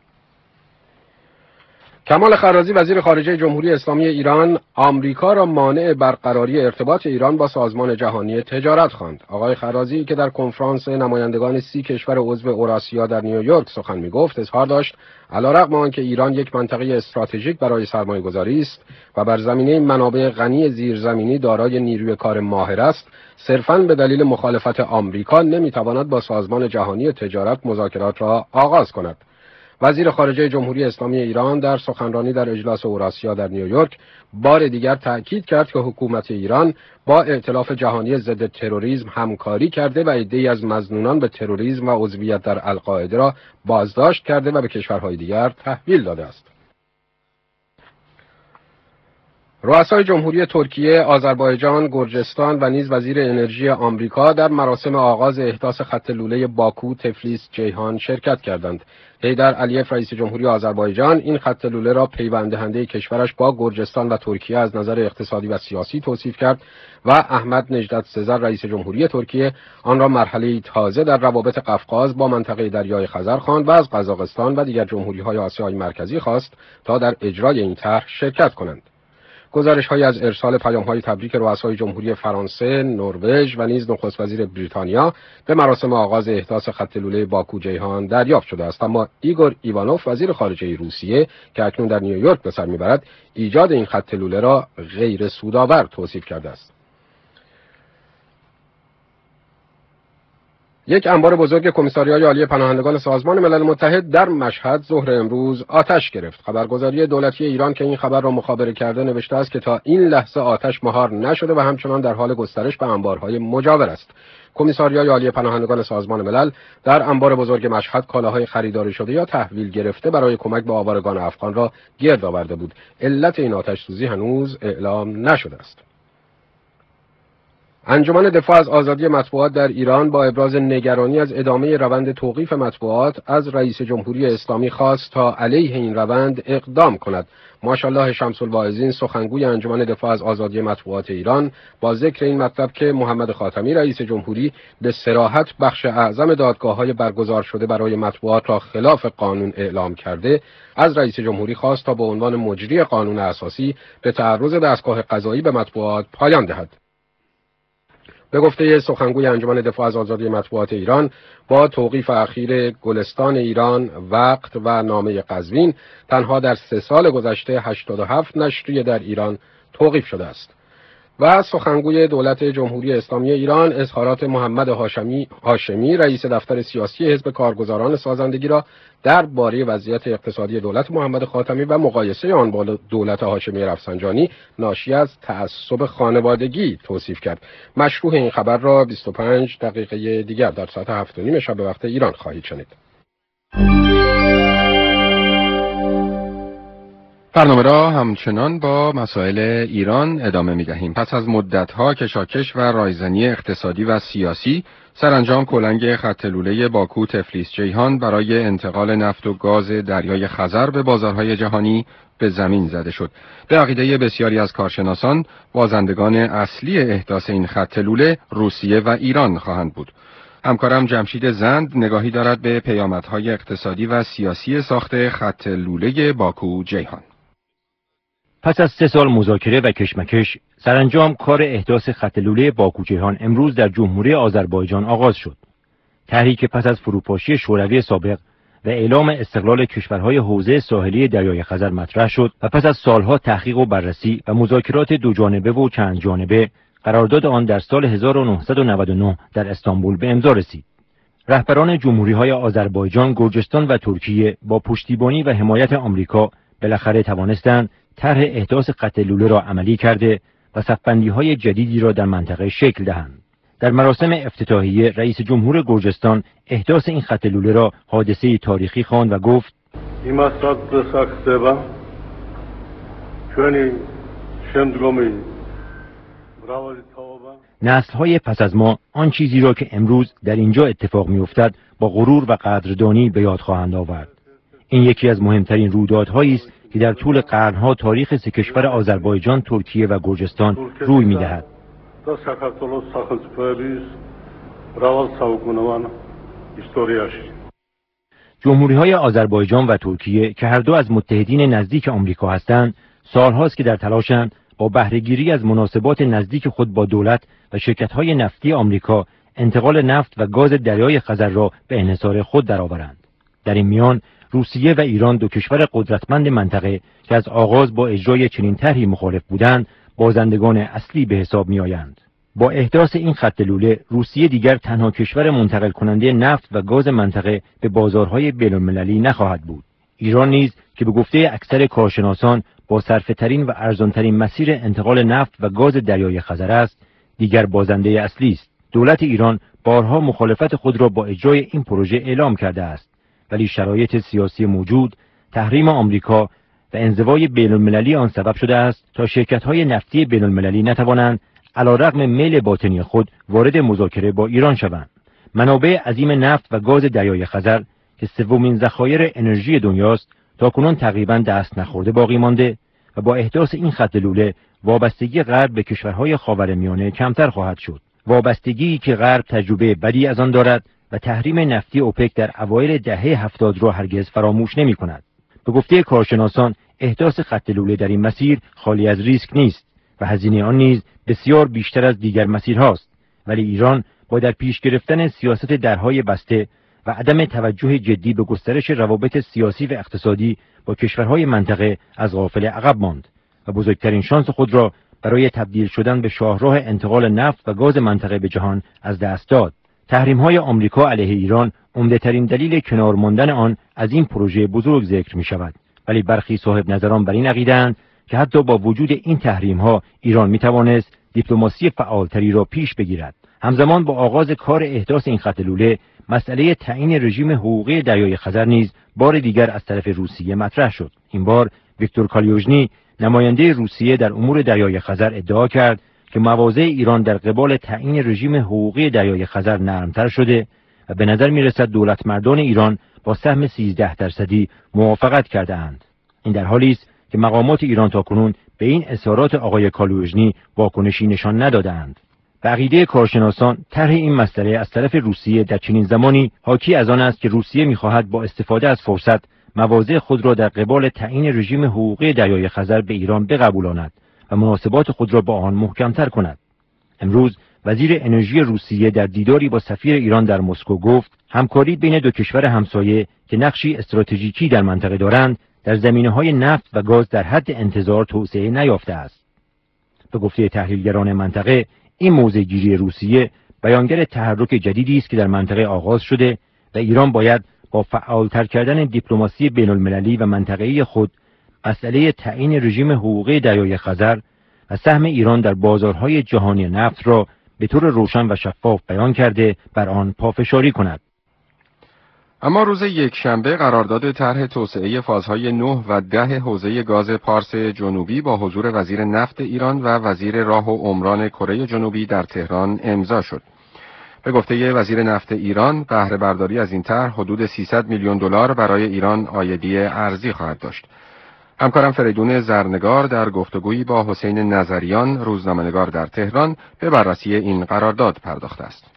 کمال خرازی وزیر خارجه جمهوری اسلامی ایران آمریکا را مانع برقراری ارتباط ایران با سازمان جهانی تجارت خواند. آقای خرازی که در کنفرانس نمایندگان سی کشور عضو اوراسیا در نیویورک سخن می‌گفت اظهار داشت علیرغم آنکه ایران یک منطقه استراتژیک برای سرمایه‌گذاری است و بر زمینه منابع غنی زیرزمینی دارای نیروی کار ماهر است، صرفاً به دلیل مخالفت آمریکا نمی‌تواند با سازمان جهانی تجارت مذاکرات را آغاز کند. وزیر خارجه جمهوری اسلامی ایران در سخنرانی در اجلاس اوراسیا در نیویورک بار دیگر تأکید کرد که حکومت ایران با ائتلاف جهانی ضد تروریسم همکاری کرده و عده‌ای از مظنونان به تروریسم و عضویت در القاعده را بازداشت کرده و به کشورهای دیگر تحویل داده است. رؤسای جمهوری ترکیه، آذربایجان، گرجستان و نیز وزیر انرژی آمریکا در مراسم آغاز احداث خط لوله باکو، تفلیس، جیهان شرکت کردند. حیدر علیف رئیس جمهوری آذربایجان این خط لوله را پیوند دهنده کشورش با گرجستان و ترکیه از نظر اقتصادی و سیاسی توصیف کرد و احمد نژدت سزر رئیس جمهوری ترکیه آن را مرحله تازه در روابط قفقاز با منطقه دریای خزر خواند و از قزاقستان و دیگر جمهوری‌های آسیای مرکزی خواست تا در اجرای این طرح شرکت کنند. گزارش‌هایی از ارسال پیام‌های تبریک رؤسای جمهوری فرانسه، نروژ و نیز نخست وزیر بریتانیا به مراسم آغاز احداث خط لوله باکو جیهان دریافت شده است، اما ایگور ایوانوف وزیر خارجه روسیه که اکنون در نیویورک به سر می‌برد ایجاد این خط لوله را غیر سودآور توصیف کرده است. یک انبار بزرگ کمیساریای عالی پناهندگان سازمان ملل متحد در مشهد ظهر امروز آتش گرفت. خبرگزاری دولتی ایران که این خبر را مخابره کرده نوشته است که تا این لحظه آتش مهار نشده و همچنان در حال گسترش به انبارهای مجاور است. کمیساریای عالی پناهندگان سازمان ملل در انبار بزرگ مشهد کالاهای خریداری شده یا تحویل گرفته برای کمک به آوارگان افغان را گرد آورده بود. علت این آتش سوزی هنوز اعلام نشده است. انجمن دفاع از آزادی مطبوعات در ایران با ابراز نگرانی از ادامه روند توقیف مطبوعات از رئیس جمهوری اسلامی خواست تا علیه این روند اقدام کند. ماشاءالله شمس الواعظین سخنگوی انجمن دفاع از آزادی مطبوعات ایران با ذکر این مطلب که محمد خاتمی رئیس جمهوری به صراحت بخش اعظم دادگاه‌های برگزار شده برای مطبوعات را خلاف قانون اعلام کرده، از رئیس جمهوری خواست تا به عنوان مجری قانون اساسی به تعرض دستگاه قضایی به مطبوعات پایان دهد. به گفته سخنگوی انجمن دفاع از آزادی مطبوعات ایران، با توقیف اخیر گلستان ایران، وقت و نامه قزوین، تنها در سه سال گذشته هشتاد و هفت نشریه در ایران توقیف شده است. و سخنگوی دولت جمهوری اسلامی ایران اظهارات محمد هاشمی هاشمی رئیس دفتر سیاسی حزب کارگزاران سازندگی را درباره وضعیت اقتصادی دولت محمد خاتمی و مقایسه آن با دولت هاشمی رفسنجانی ناشی از تعصب خانوادگی توصیف کرد. مشروح این خبر را بیست و پنج دقیقه دیگر در ساعت هفت و نیم شب وقت ایران خواهید شنید.
برنامه را همچنان با مسائل ایران ادامه می دهیم. پس از مدت‌ها کشاکش و رایزنی اقتصادی و سیاسی، سرانجام کلنگ خط لوله باکو تفلیس جیهان برای انتقال نفت و گاز دریای خزر به بازارهای جهانی به زمین زده شد. به عقیده بسیاری از کارشناسان، بازندگان اصلی احداث این خط لوله روسیه و ایران خواهند بود. همکارم جمشید زند نگاهی دارد به پیامدهای اقتصادی و سیاسی ساخت خط لوله باکو جیهان.
پس از سه سال مذاکره و کشمکش، سرانجام کار احداث خط لوله باکو جیهان امروز در جمهوری آذربایجان آغاز شد. طرحی که پس از فروپاشی شوروی سابق و اعلام استقلال کشورهای حوزه ساحلی دریای خزر مطرح شد و پس از سالها تحقیق و بررسی و مذاکرات دو جانبه و چند جانبه، قرارداد آن در سال هزار و نهصد و نود و نه در استانبول به امضا رسید. رهبران جمهوری‌های آذربایجان، گرجستان و ترکیه با پشتیبانی و حمایت آمریکا بالاخره توانستند طرح احداث خط لوله را عملی کرده و صف‌بندی‌های جدیدی را در منطقه شکل دهند. در مراسم افتتاحیه رئیس جمهور گرجستان احداث این خط لوله را حادثه تاریخی خواند و گفت: نسل‌های پس از ما آن چیزی را که امروز در اینجا اتفاق می‌افتد با غرور و قدردانی به یاد خواهند آورد. این یکی از مهمترین رویدادهایی است که در طول قرنها تاریخ سه کشور آذربایجان، ترکیه و گرجستان روی می‌دهد. جمهوری‌های آذربایجان و ترکیه که هر دو از متحدین نزدیک آمریکا هستند، سالهاست که در تلاشند با بهره‌گیری از مناسبات نزدیک خود با دولت و شرکت‌های نفتی آمریکا انتقال نفت و گاز دریای خزر را به انحصار خود درآورند. در این میان روسیه و ایران، دو کشور قدرتمند منطقه که از آغاز با اجرای چنین طرحی مخالف بودند، بازندگان اصلی به حساب می‌آیند. با احداث این خط لوله، روسیه دیگر تنها کشور منتقل کننده نفت و گاز منطقه به بازارهای بین‌المللی نخواهد بود. ایران نیز که به گفته اکثر کارشناسان با صرفه‌ترین و ارزان‌ترین مسیر انتقال نفت و گاز دریای خزر است، دیگر بازنده اصلی است. دولت ایران بارها مخالفت خود را با اجرای این پروژه اعلام کرده است، ولی شرایط سیاسی موجود، تحریم آمریکا و انزوای بین‌المللی آن سبب شده است تا شرکت‌های نفتی بین‌المللی نتوانند علیرغم میل باطنی خود وارد مذاکره با ایران شوند. منابع عظیم نفت و گاز دریای خزر که سومین ذخایر انرژی دنیاست، تاکنون تقریباً دست نخورده باقی مانده و با احداث این خط لوله وابستگی غرب به کشورهای خاورمیانه کمتر خواهد شد. وابستگی که غرب تجربه بدی از آن دارد و تحریم نفتی اوپک در اوایل دهه هفتاد را هرگز فراموش نمی‌کند. به گفته کارشناسان، احداث خط لوله در این مسیر خالی از ریسک نیست و هزینه آن نیز بسیار بیشتر از دیگر مسیرهاست، ولی ایران با در پیش گرفتن سیاست درهای بسته و عدم توجه جدی به گسترش روابط سیاسی و اقتصادی با کشورهای منطقه از غافل عقب ماند و بزرگترین شانس خود را برای تبدیل شدن به شاهراه انتقال نفت و گاز منطقه به جهان از دست داد. تحریم‌های آمریکا علیه ایران عمده‌ترین دلیل کنار ماندن آن از این پروژه بزرگ ذکر می‌شود، ولی برخی صاحب نظران بر این عقیده‌اند که حتی با وجود این تحریم‌ها ایران می‌توانست دیپلماسی فعالتری را پیش بگیرد. همزمان با آغاز کار احداث این خط لوله، مسئله تعیین رژیم حقوقی دریای خزر نیز بار دیگر از طرف روسیه مطرح شد. این بار ویکتور کالیوژنی، نماینده روسیه در امور دریای خزر، ادعا کرد که مواضع ایران در قبال تعیین رژیم حقوقی دریای خزر نرمتر شده و به نظر می‌رسد دولت مردان ایران با سهم سیزده درصدی موافقت کرده اند. این در حالی است که مقامات ایران تاکنون به این اظهارات آقای کالیوژنی واکنشی نشان ندادند. به عقیده کارشناسان، طرح این مسئله از طرف روسیه در چنین زمانی حاکی از آن است که روسیه می‌خواهد با استفاده از فرصت مواضع خود را در قبال تعیین رژیم حقوقی دریای خزر به ایران بقبولاند و مناسبات خود را با آن محکم‌تر کند. امروز وزیر انرژی روسیه در دیداری با سفیر ایران در مسکو گفت همکاری بین دو کشور همسایه که نقشی استراتژیکی در منطقه دارند در زمینه‌های نفت و گاز در حد انتظار توسعه نیافته است. به گفته تحلیلگران منطقه، این موضع‌گیری روسیه بیانگر تحرک جدیدی است که در منطقه آغاز شده و ایران باید با فعالتر کردن دیپلماسی بین‌المللی و منطقه‌ای خود مسئله تعیین رژیم حقوقی دریای خزر و سهم ایران در بازارهای جهانی نفت را به طور روشن و شفاف بیان کرده بر آن پافشاری کند.
اما روز یکشنبه قرارداد طرح توسعه فازهای نه و ده حوزه گاز پارس جنوبی با حضور وزیر نفت ایران و وزیر راه و عمران کره جنوبی در تهران امضا شد. به گفته وزیر نفت ایران، بهره برداری از این طرح حدود سیصد میلیون دلار برای ایران عایدی ارزی خواهد داشت. همکارم فریدون زرنگار در گفتگویی با حسین نظریان، روزنامه‌نگار در تهران، به بررسی این قرارداد پرداخته است.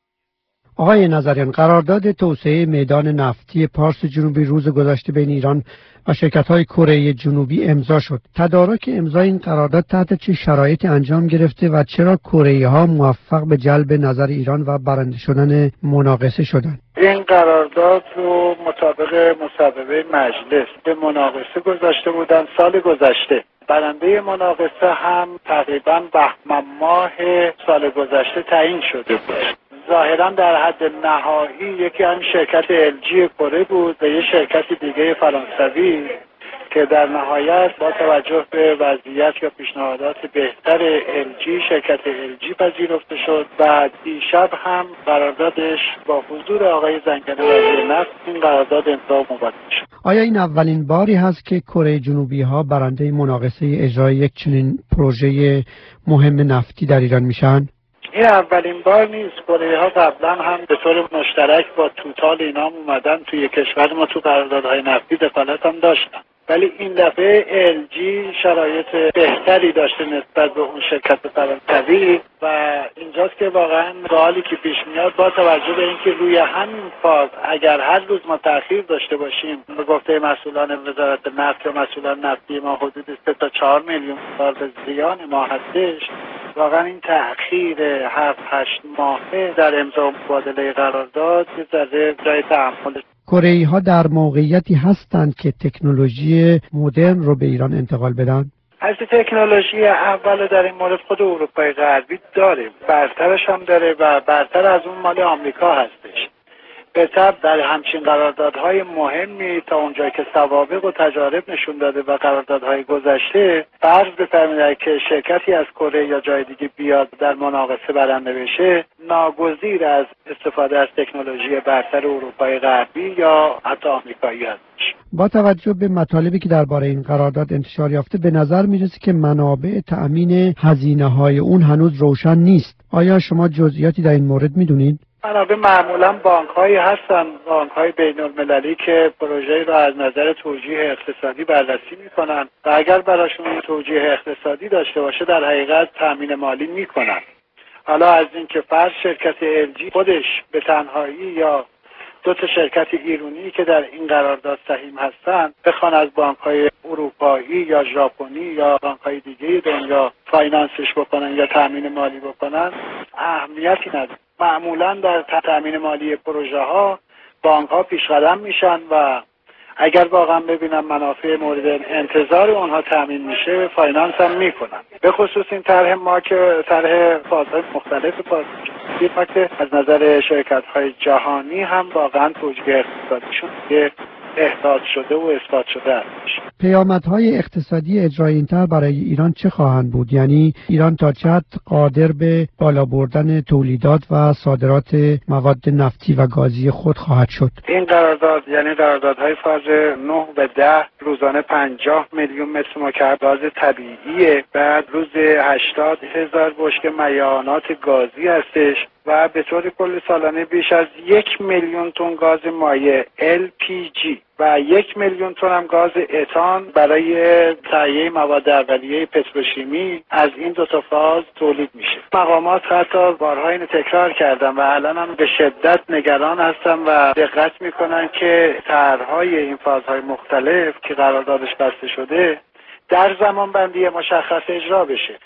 آقای نظریان، قرارداد توسعه میدان نفتی پارس جنوبی روز گذشته بین ایران و شرکت‌های کره جنوبی امضا شد. تدارک امضای این قرارداد تحت چه شرایطی انجام گرفته و چرا کره‌ای‌ها موفق به جلب نظر ایران و برنده شدن مناقصه شدند؟
این قرارداد رو مطابق مصوبه مجلس به مناقصه گذاشته بودن سال گذشته. برنده مناقصه هم تقریباً بهمن ماه سال گذشته تعیین شده بود. ظاهرا در حد نهایی یکی هم شرکت ال جی کره بود و یه شرکت دیگه فرانسوی که در نهایت با توجه به وضعیت یا پیشنهادات بهتر ال جی شرکت ال جی پذیرفته شد و دیشب هم قراردادش با حضور آقای زنگنه وزیر نفت این قرارداد امضا مبادله شد.
آیا این اولین باری هست که کره جنوبی ها برنده مناقصه اجرای یک چنین پروژه مهم نفتی در ایران میشن؟
این اولین بار نیست. کره ها قبلا هم به طور مشترک با توتال اینا اومدن توی کشور ما تو قراردادهای نفتی دخالت هم داشتن، ولی این دفعه ال جی شرایط بهتری داشته نسبت به اون شرکت فرانسوی و اینجاست که واقعا سوالی که پیش میاد با توجه به اینکه روی همین فاز اگر هر روز ما تأخیر داشته باشیم، به گفته مسئولان وزارت نفت و مسئولان نفتی ما حدود سه تا چهار میلیون دلار به زیان ما هستش. واقعا این تأخیر هفت هشت ماهه در امضا مبادله قرارداد یه ذره جای تأمل.
کره‌ای ها در موقعیتی هستند که تکنولوژی مدرن رو به ایران انتقال بدن؟
از تکنولوژی اول در این مورد خود اروپای غربی داره، برترش هم داره و برتر از اون مال آمریکا هستش. به طبع در همچین قراردادهای مهمی تا اونجایی که سوابق و تجارب نشون داده و قراردادهای گذشته فرض بفرمایید که شرکتی از کره یا جای دیگه بیاد در مناقصه برنده بشه، ناگزیر از استفاده از تکنولوژی برتر اروپای غربی یا حتی آمریکایی هستش.
با توجه به مطالبی که درباره این قرارداد انتشار یافته به نظر میرسه که منابع تأمین هزینه‌های اون هنوز روشن نیست. آیا شما جزئیاتی در این مورد میدونید؟
منابع معمولا بانک هایی هستن، بانک های بین المللی که پروژه را از نظر توجیه اقتصادی بررسی میکنن و اگر براشون توجیه اقتصادی داشته باشه در حقیقت تامین مالی میکنن. حالا از این که فرض شرکت ال جی خودش به تنهایی یا دو تا شرکت ایرانی که در این قرارداد سهیم هستن بخوان از بانک های اروپایی یا ژاپنی یا بانک های دیگه دنیا فایننسش بکنن یا تامین مالی بکنن اهمیتی نداره. معمولا در تامین مالی پروژه ها بانک ها پیش قدم میشن و اگر واقعا ببینن منافع مورد انتظار اونها تامین میشه فایننس هم میکنن. به خصوص این طرح ما که طرح فازهای مختلف پارسجنوبی فقط از نظر شرکت های جهانی هم واقعا توجیه اقتصادیشون یه احداث شده و اثبات شده است.
پیامدهای اقتصادی اجرای این طرح برای ایران چه خواهند بود؟ یعنی ایران تا چه حد قادر به بالا بردن تولیدات و صادرات مواد نفتی و گازی خود خواهد شد؟
این قرارداد یعنی قراردادهای فاز نه و ده روزانه پنجاه میلیون متر مکعب گاز طبیعیه، بعد روز هشتاد هزار بشکه میعانات گازی هستش و به طور کل سالانه بیش از یک میلیون تن گاز مایع ال پی جی و یک میلیون تن هم گاز اتان برای تهیه مواد اولیه پتروشیمی از این دو تا فاز تولید میشه. مقامات حتی بارها اینو تکرار کردن و الان هم به شدت نگران هستن و دقت میکنن که طرحهای این فازهای مختلف که قراردادش بسته شده در زمان بندی مشخص اجرا بشه.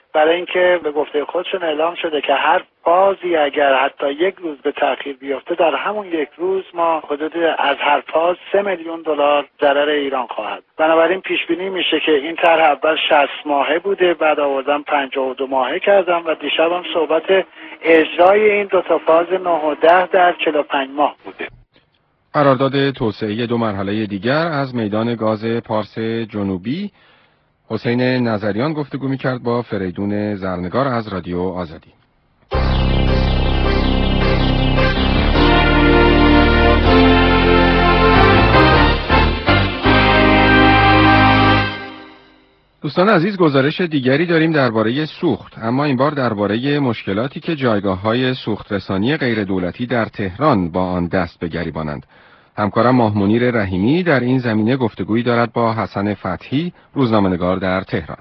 برای اینکه به گفته خودشون اعلام شده که هر فازی اگر حتی یک روز به تأخیر بیفته در همون یک روز ما حدود از هر فاز سه میلیون دلار ضرر ایران خواهد. بنابراین پیش بینی میشه که این طرح اول شصت ماهه بوده، بعد آوردن پنجاه و دو ماهه کردم و دیشب هم صحبت اجرای این دو تا فاز نه و ده در چهل و پنج ماه بوده.
قرارداد توسعه دو مرحله دیگر از میدان گاز پارس جنوبی. حسین نظریان گفتگو می‌کرد با فریدون زرنگار از رادیو آزادی. دوستان عزیز، گزارش دیگری داریم درباره سوخت، اما این بار درباره مشکلاتی که جایگاه‌های سوخت رسانی غیر دولتی در تهران با آن دست به گریبانند. همکارم ماه منیر رحیمی در این زمینه گفتگویی دارد با حسن فتحی، روزنامه‌نگار در تهران.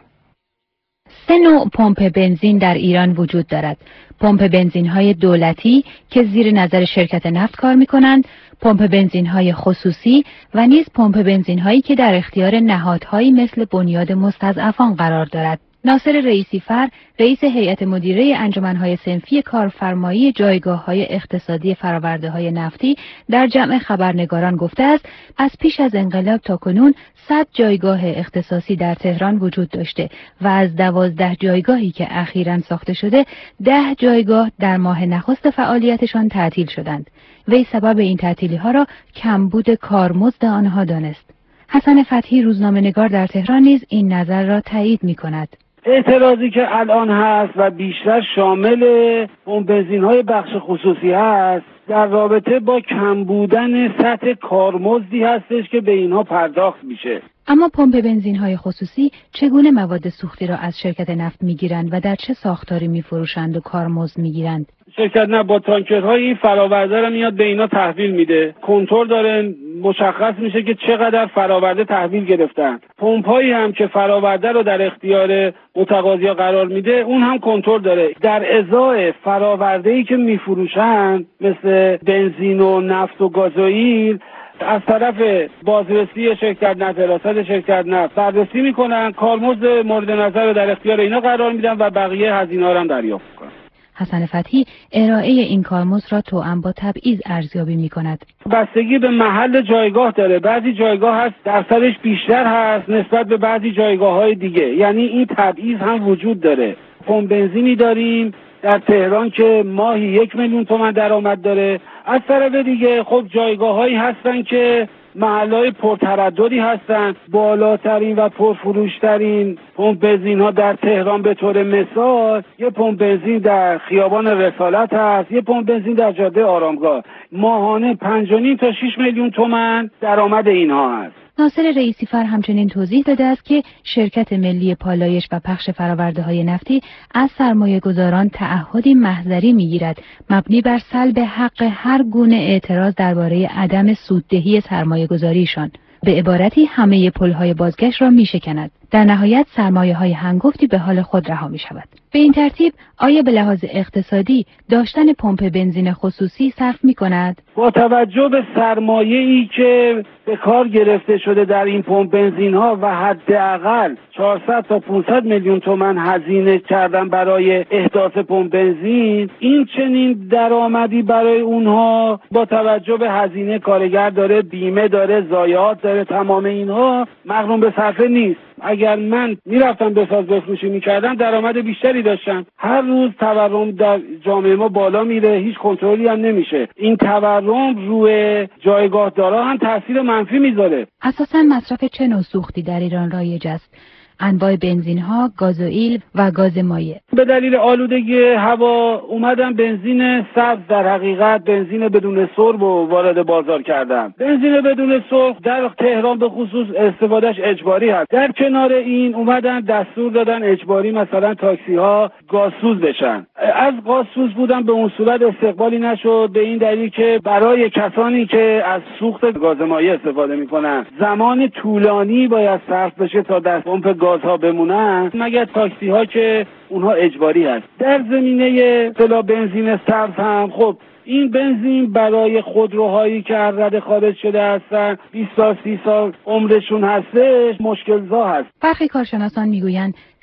سه نوع پمپ بنزین در ایران وجود دارد. پمپ بنزین‌های دولتی که زیر نظر شرکت نفت کار می‌کنند، پمپ بنزین‌های خصوصی و نیز پمپ بنزین‌هایی که در اختیار نهادهایی مثل بنیاد مستضعفان قرار دارد. ناصر رئیسی فر، رئیس هیئت مدیره انجمن‌های صنفی کارفرمایی جایگاه‌های اقتصادی فرآورده‌های نفتی در جمع خبرنگاران گفته است از پیش از انقلاب تا کنون صد جایگاه اختصاصی در تهران وجود داشته و از دوازده جایگاهی که اخیراً ساخته شده ده جایگاه در ماه نخست فعالیتشان تعطیل شدند. وی سبب این تعطیلی‌ها را کمبود کارمزد آنها دانست. حسن فتحی، روزنامه‌نگار در تهران، نیز این نظر را تایید می‌کند.
اعتراضی که الان هست و بیشتر شامل اون بنزین‌های بخش خصوصی هست در رابطه با کم بودن سطح کارمزدی هستش که به اینها پرداخت میشه.
اما پمپ بنزین‌های خصوصی چگونه مواد سوختی را از شرکت نفت می‌گیرند و در چه ساختاری می‌فروشند و کارمزد می‌گیرند؟
شرکت نفت با تانکرهای این فراورده را میاد به اینا تحویل میده. کنترل داره، مشخص میشه که چقدر فراورده تحویل گرفتن. پمپایی هم که فراورده رو در اختیار متقاضیا قرار میده اون هم کنترل داره. در ازای فراورده‌ای که میفروشن مثل بنزین و نفت و گازوئیل از طرف بازرسی شرکت نفت، حراست شرکت نفت بررسی میکنن، کارمزد مورد نظر رو در اختیار اینا قرار میدن و بقیه هزینه‌ها رو هم دریافت میکنن.
حسن فتحی ارائه این کارمزد را توأم با تبعیض ارزیابی می‌کند.
بستگی به محل جایگاه داره. بعضی جایگاه هست درصدش بیشتر هست نسبت به بعضی جایگاه‌های دیگه. یعنی این تبعیض هم وجود داره. پمپ بنزینی داریم در تهران که ماهی یک میلیون تومان درآمد داره. از طرف دیگه خب جایگاه‌هایی هستن که محلهای پرترددی هستن. بالاترین و پرفروشترین پمپ بنزین ها در تهران به طور مثال یه پمپ بنزین در خیابان رسالت هست، یه پمپ بنزین در جاده آرامگاه. ماهانه پنج و نیم تا شش میلیون تومان درآمد اینها هست.
ناصر رئیسی فر همچنین توضیح داده است که شرکت ملی پالایش و پخش فرآورده‌های نفتی از سرمایه‌گذاران تعهدی محضری می‌گیرد مبنی بر سلب حق هر گونه اعتراض درباره عدم سوددهی سرمایه‌گذاریشان. به عبارتی همه پل‌های بازگشت را می‌شکند. در نهایت سرمایه‌های هنگفتی به حال خود رها می‌شود. به این ترتیب آیا به لحاظ اقتصادی داشتن پمپ بنزین خصوصی صرف می‌کند؟
با توجه به سرمایه‌ای که به کار گرفته شده در این پمپ بنزین‌ها و حداقل چهارصد تا پانصد میلیون تومان هزینه کردن برای احداث پمپ بنزین، این چنین درآمدی برای اونها با توجه به هزینه کارگر داره، بیمه داره، ضایعات داره، تمام اینها مغروم به صرفه نیست. اگر من میرفتم بساز بفروشی میکردم درآمد بیشتری داشتم. هر روز تورم در جامعه ما بالا میره، هیچ کنترلی هم نمیشه. این تورم روی جایگاه دارا هم تاثیر منفی میذاره.
اساساً مصرف چه نوع سوختی در ایران رایج است؟ انواع بنزین‌ها، گازوئیل و گاز مایع.
به دلیل آلودگی هوا اومدن بنزین سبز در حقیقت بنزین بدون سرب و وارد بازار کردن. بنزین بدون سرب در تهران به خصوص استفادهش اجباری هست. در کنار این اومدن دستور دادن اجباری مثلا تاکسی ها گازسوز بشن. از گازسوز بودن به اون صورت استقبالی نشد، به این دلیل که برای کسانی که از سوخت گاز مایع استفاده میکنن زمان طولانی باید صرف بشه تا در پمپ گازها بمونن، مگر تاکسی ها که اونها اجباری هست. در زمینه اصطلاح بنزین سبز هم خب این بنزین برای خودروهایی که از رده خارج شده هستن بیست تا سی سال عمرشون هستش مشکل زا هست.
برخی کارشناسان میگویند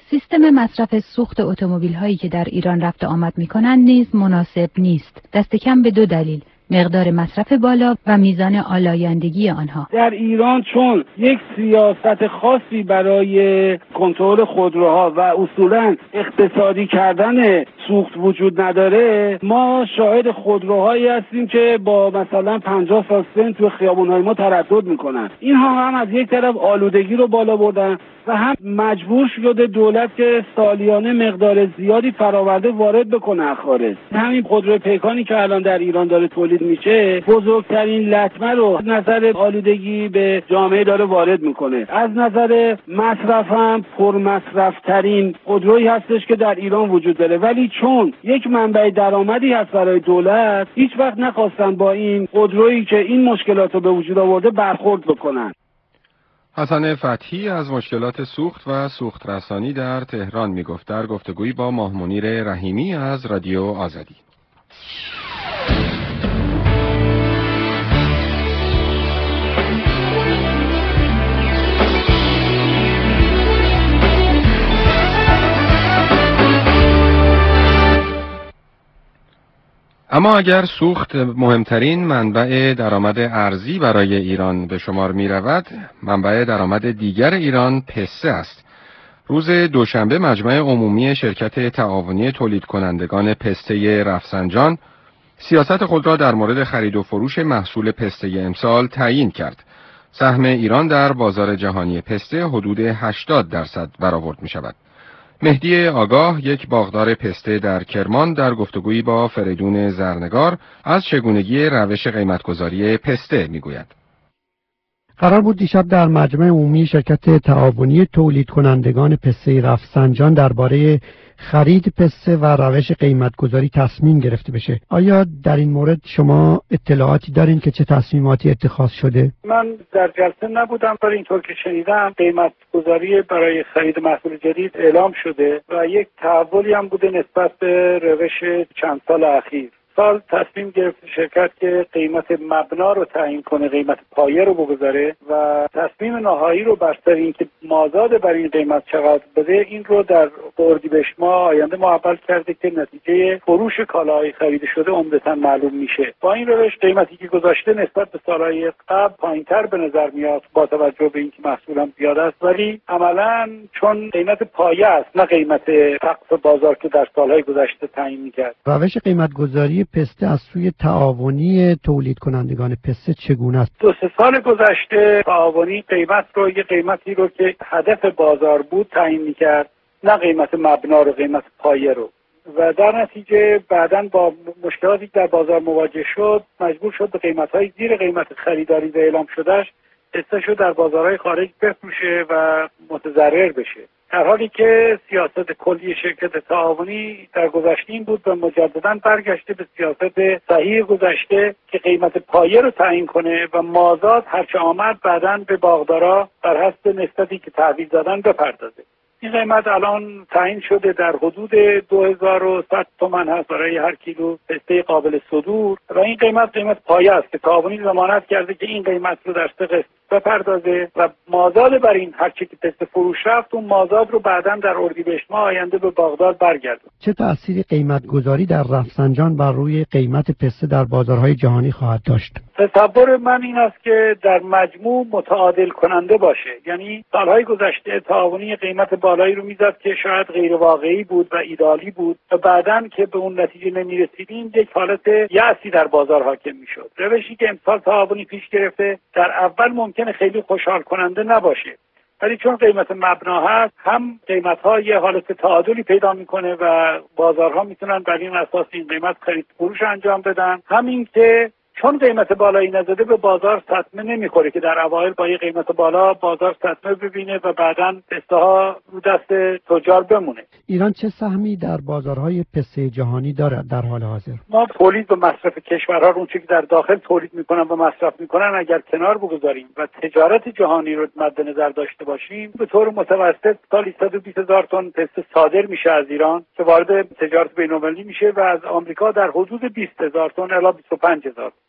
سیستم مصرف سوخت اتومبیل‌هایی که در ایران رفت آمد می‌کنند نیز مناسب نیست. دست کم به دو دلیل: مقدار مصرف بالا و میزان آلایندگی آنها.
در ایران چون یک سیاست خاصی برای کنترل خودروها و اصولاً اقتصادی کردن سوخت وجود نداره، ما شاهد خودروهایی هستیم که با مثلا پنجاه سال سن تو خیابون‌های ما تردد میکنن. اینها هم از یک طرف آلودگی رو بالا بردن و هم مجبور شده دولت که سالیانه مقدار زیادی فراورده وارد بکنه از خارج. همین خودرو پیکانی که الان در ایران داره تولید میشه بزرگترین لطمه رو نظر آلودگی به جامعه داره وارد میکنه. از نظر مصرف هم پرمصرفترین خودرویی هستش که در ایران وجود داره، ولی چون یک منبع درآمدی هست برای دولت، هیچ وقت نخواستن با این خودرویی که این مشکلات رو به وجود آورده برخورد بکنن.
حسن فتحی از مشکلات سوخت و سوخت رسانی در تهران میگفت در گفتگویی با ماه منیر رحیمی از رادیو آزادی. اما اگر سوخت مهمترین منبع درآمد ارزی برای ایران به شمار می رود، منبع درآمد دیگر ایران پسته است. روز دوشنبه مجمع عمومی شرکت تعاونی تولید کنندگان پسته رفسنجان سیاست خود را در مورد خرید و فروش محصول پسته امسال تعیین کرد. سهم ایران در بازار جهانی پسته حدود هشتاد درصد برآورد می شود. مهدی آگاه، یک باغدار پسته در کرمان، در گفتگویی با فریدون زرنگار از چگونگی روش قیمتگذاری پسته میگوید.
قرار بود دیشب در مجمع عمومی شرکت تعاونی تولید کنندگان پسته رفسنجان درباره خرید پسته و روش قیمتگذاری تصمیم گرفته بشه. آیا در این مورد شما اطلاعاتی دارین که چه تصمیماتی اتخاذ شده؟
من در جلسه نبودم، ولی اینطور که شنیدم قیمتگذاری برای خرید محصول جدید اعلام شده و یک تحولی هم بوده نسبت به روش چند سال اخیر. سال تصمیم گرفت شرکت که قیمت مبنا رو تعیین کنه، قیمت پایه رو بگذاره و تصمیم نهایی رو بر سر اینکه مازاد بر این قیمت چقدر بده این رو در اردیبهشت ماه آینده محول کرده که نتیجه فروش کالاهای خریده شده عمدتاً معلوم میشه. با این روش قیمتی که گذاشته نسبت به سالهای قبل پایینتر به نظر میاد با توجه به اینکه محصولم زیاد است، ولی عملاً چون قیمت پایه است نه قیمت سقف بازار که در سالهای گذشته تعیین میکرد.
روش قیمتگذاری پسته از سوی تعاونی تولید کنندگان پسته چگونه است؟
دو سه سال گذشته تعاونی قیمت رو یه قیمتی رو که هدف بازار بود تعیین میکرد، نه قیمت مبنا رو، قیمت پایه رو، و در نتیجه بعداً با مشکلاتی در بازار مواجه شد مجبور شد به قیمت‌های زیر قیمت خریداری و اعلام شدهش پسته شو در بازارهای خارج بفروشه و متضرر بشه، در حالی که سیاست کلی شرکت تعاونی در گذشته این بود و مجدداً برگشته به سیاست صحیح گذشته که قیمت پایه رو تعیین کنه و مازاد هرچه آمد بعداً به باغدارا بر حسب نسبتی که تحویل دادن بپردازه. این قیمت الان تعیین شده در حدود دو هزار و صد تومان هست برای هر کیلو پسته قابل صدور و این قیمت قیمت پایه است که تعاونی ضمانت کرده که این قیمت رو در سه قسط بپردازه و مازاد بر این هر چی که پسته فروش رفت اون مازاد رو بعداً در اردیبهشت ماه آینده به باغدار برگردونه.
چه تأثیری قیمتگذاری در رفسنجان بر روی قیمت پسته در بازارهای جهانی خواهد داشت؟
تصور من این است که در مجموع متعادل کننده باشه، یعنی سالهای گذشته تعاونی قیمت بالایی رو میزد که شاید غیر واقعی بود و ایدالی بود و بعداً که به اون نتیجه نمیرسیدیم یک حالت یأسی در بازار حاکم میشد. روشی که امسال تعاونی پیش گرفته در اول ممکنه خیلی خوشحال کننده نباشه، ولی چون قیمت مبنا هست هم قیمت‌ها یه حالت تعادلی پیدا میکنه و بازارها میتونن بر این اساس این قیمت خرید فروش انجام بدن، همین که چون قیمت بالایی نزده به بازار صدمه نمیخوره که در اوایل با یه قیمت بالا بازار صدمه ببینه و بعداً پسته ها رو دست تجار بمونه.
ایران چه سهمی در بازارهای پسته جهانی دارد در حال حاضر؟
ما تولید و مصرف کشورها رو چیزی که در داخل تولید میکنن و مصرف میکنن اگر کنار بگذاریم و تجارت جهانی رو مد نظر داشته باشیم، به طور متوسط سالی صد و بیست هزار تن پسته صادر میشه از ایران که وارد تجارت بین‌المللی میشه و از آمریکا در حدود بیست هزار تن الی بیست و پنج هزار.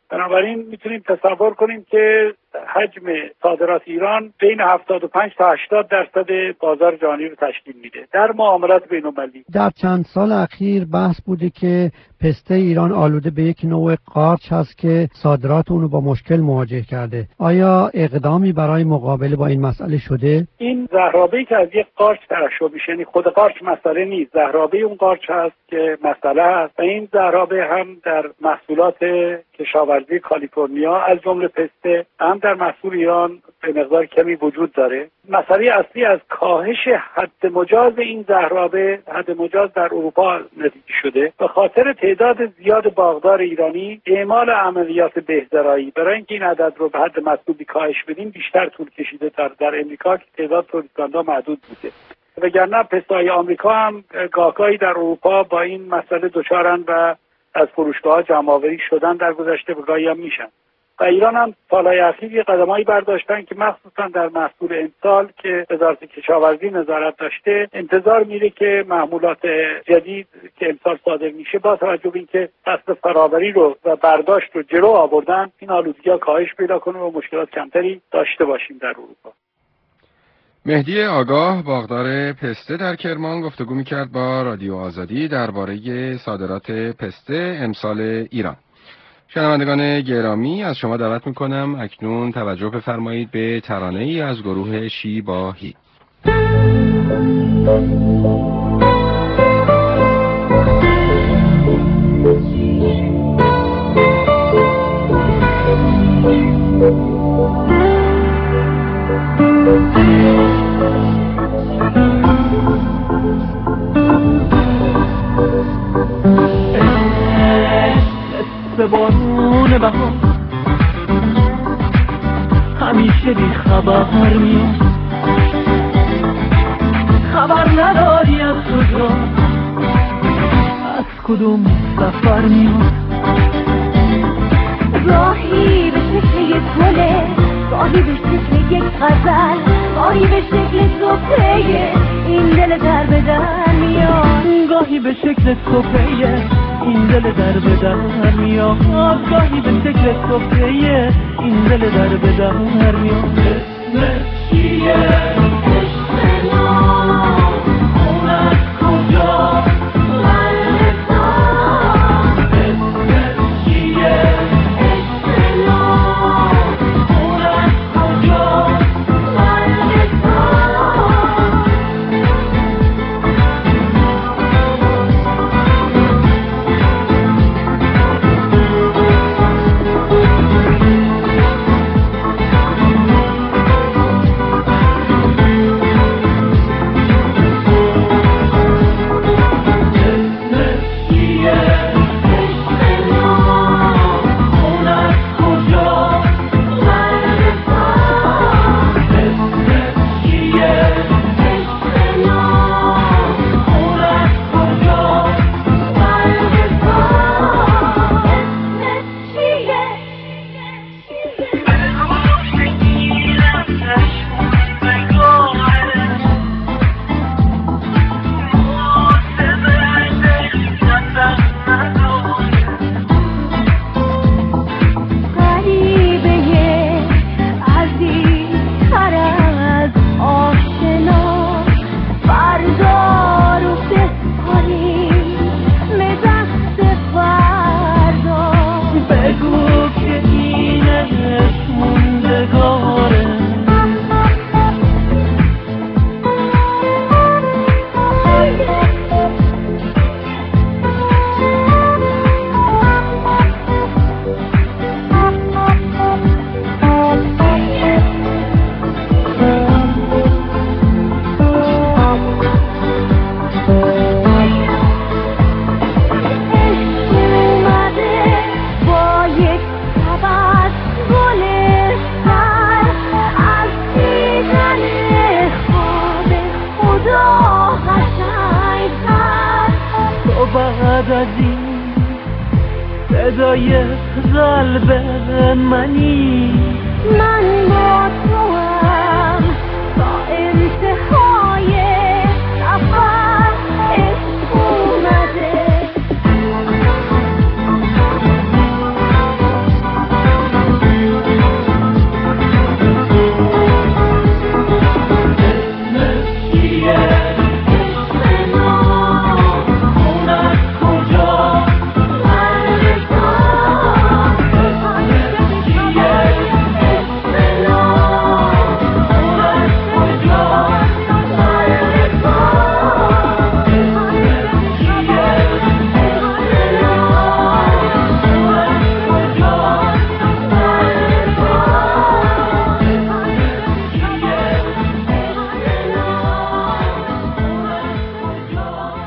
بنابراین میتونیم تصور کنیم که حجم صادرات ایران بین هفتاد و پنج تا هشتاد درصد بازار جهانی رو تشکیل میده در معاملات بین‌المللی.
در چند سال اخیر بحث بوده که پسته ایران آلوده به یک نوع قارچ هست که صادرات اونو با مشکل مواجه کرده. آیا اقدامی برای مقابله با این مسئله شده؟
این زهرابه‌ای که از یک قارچ ترشح میشه، یعنی خود قارچ مسئله نیست، زهرابه اون قارچ هست که مسئله است و این زهرابه هم در محصولات کشاورزی کالیفرنیا از جمله پسته هم در محصول ایران به مقدار کمی وجود داره. مسئله اصلی از کاهش حد مجاز این زهرابه، حد مجاز در اروپا نتیجه شده به خاطر تعداد زیاد باغدار ایرانی اعمال عملیات بهزرایی. برای اینکه این عدد رو به حد مطلوبی کاهش بدیم بیشتر طول کشیده تا در امریکا که تعداد تولیدکننده محدود بوده. وگرنه پسته‌های آمریکا هم گاهگاهی در اروپا با این مسئله دچارن و از فروشگاه‌ها جمع‌آوری شدن در گذشته، به گاهی هم میشن. و ایران هم سالهای اخیر یه قدمایی برداشتن که مخصوصا در محصول امسال که وزارت کشاورزی نظارت داشته انتظار میره که محمولات جدید که امسال صادر میشه با توجه به اینکه فصل فرآوری رو و برداشت رو جلو آوردن این آلودگی‌ها کاهش پیدا کنه و مشکلات کمتری داشته باشیم در اروپا.
مهدی آگاه باغدار پسته در کرمان گفتگو می‌کرد با رادیو آزادی درباره صادرات پسته امسال ایران. شنوندگان گرامی از شما دعوت میکنم اکنون توجه بفرمایید به ترانه‌ای از گروه شیباهی.
به بارون بهار همیشه بی خبر میاد، خبر نداری از کجا از کدوم سفر میاد.
گاهی به شکل یک گله، گاهی به شکل یک غزل، گاهی به شکل سفره این دل در به در میاد،
گاهی به شکل سفره این دل در به در میاد، گاهی به شکل سفره این دل در به در میاد. اسم چیه؟ عشق ما اون از کجا؟ بعد از این صدای قلب منی،
من با تو